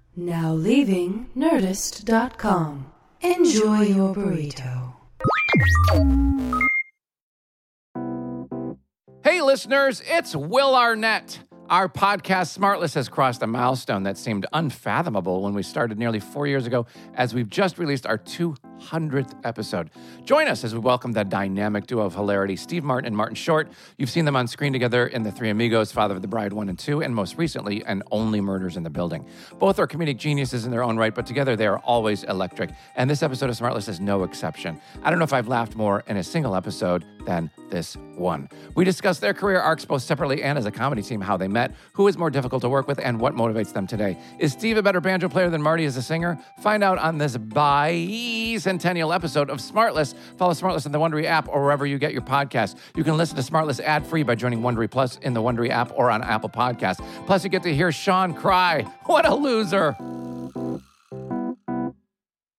Now leaving Nerdist dot com. Enjoy your burrito. Hey, listeners, it's Will Arnett. Our podcast, Smartless, has crossed a milestone that seemed unfathomable when we started nearly four years ago, as we've just released our two hundredth episode. Join us as we welcome the dynamic duo of hilarity, Steve Martin and Martin Short. You've seen them on screen together in The Three Amigos, Father of the Bride one and two, and most recently, in Only Murders in the Building. Both are comedic geniuses in their own right, but together they are always electric. And this episode of Smartless is no exception. I don't know if I've laughed more in a single episode than this one. We discuss their career arcs both separately and as a comedy team, how they met, who is more difficult to work with, and what motivates them today. Is Steve a better banjo player than Marty as a singer? Find out on this bicentennial episode of Smartless. Follow Smartless in the Wondery app or wherever you get your podcasts. You can listen to Smartless ad-free by joining Wondery Plus in the Wondery app or on Apple Podcasts. Plus, you get to hear Sean cry. What a loser.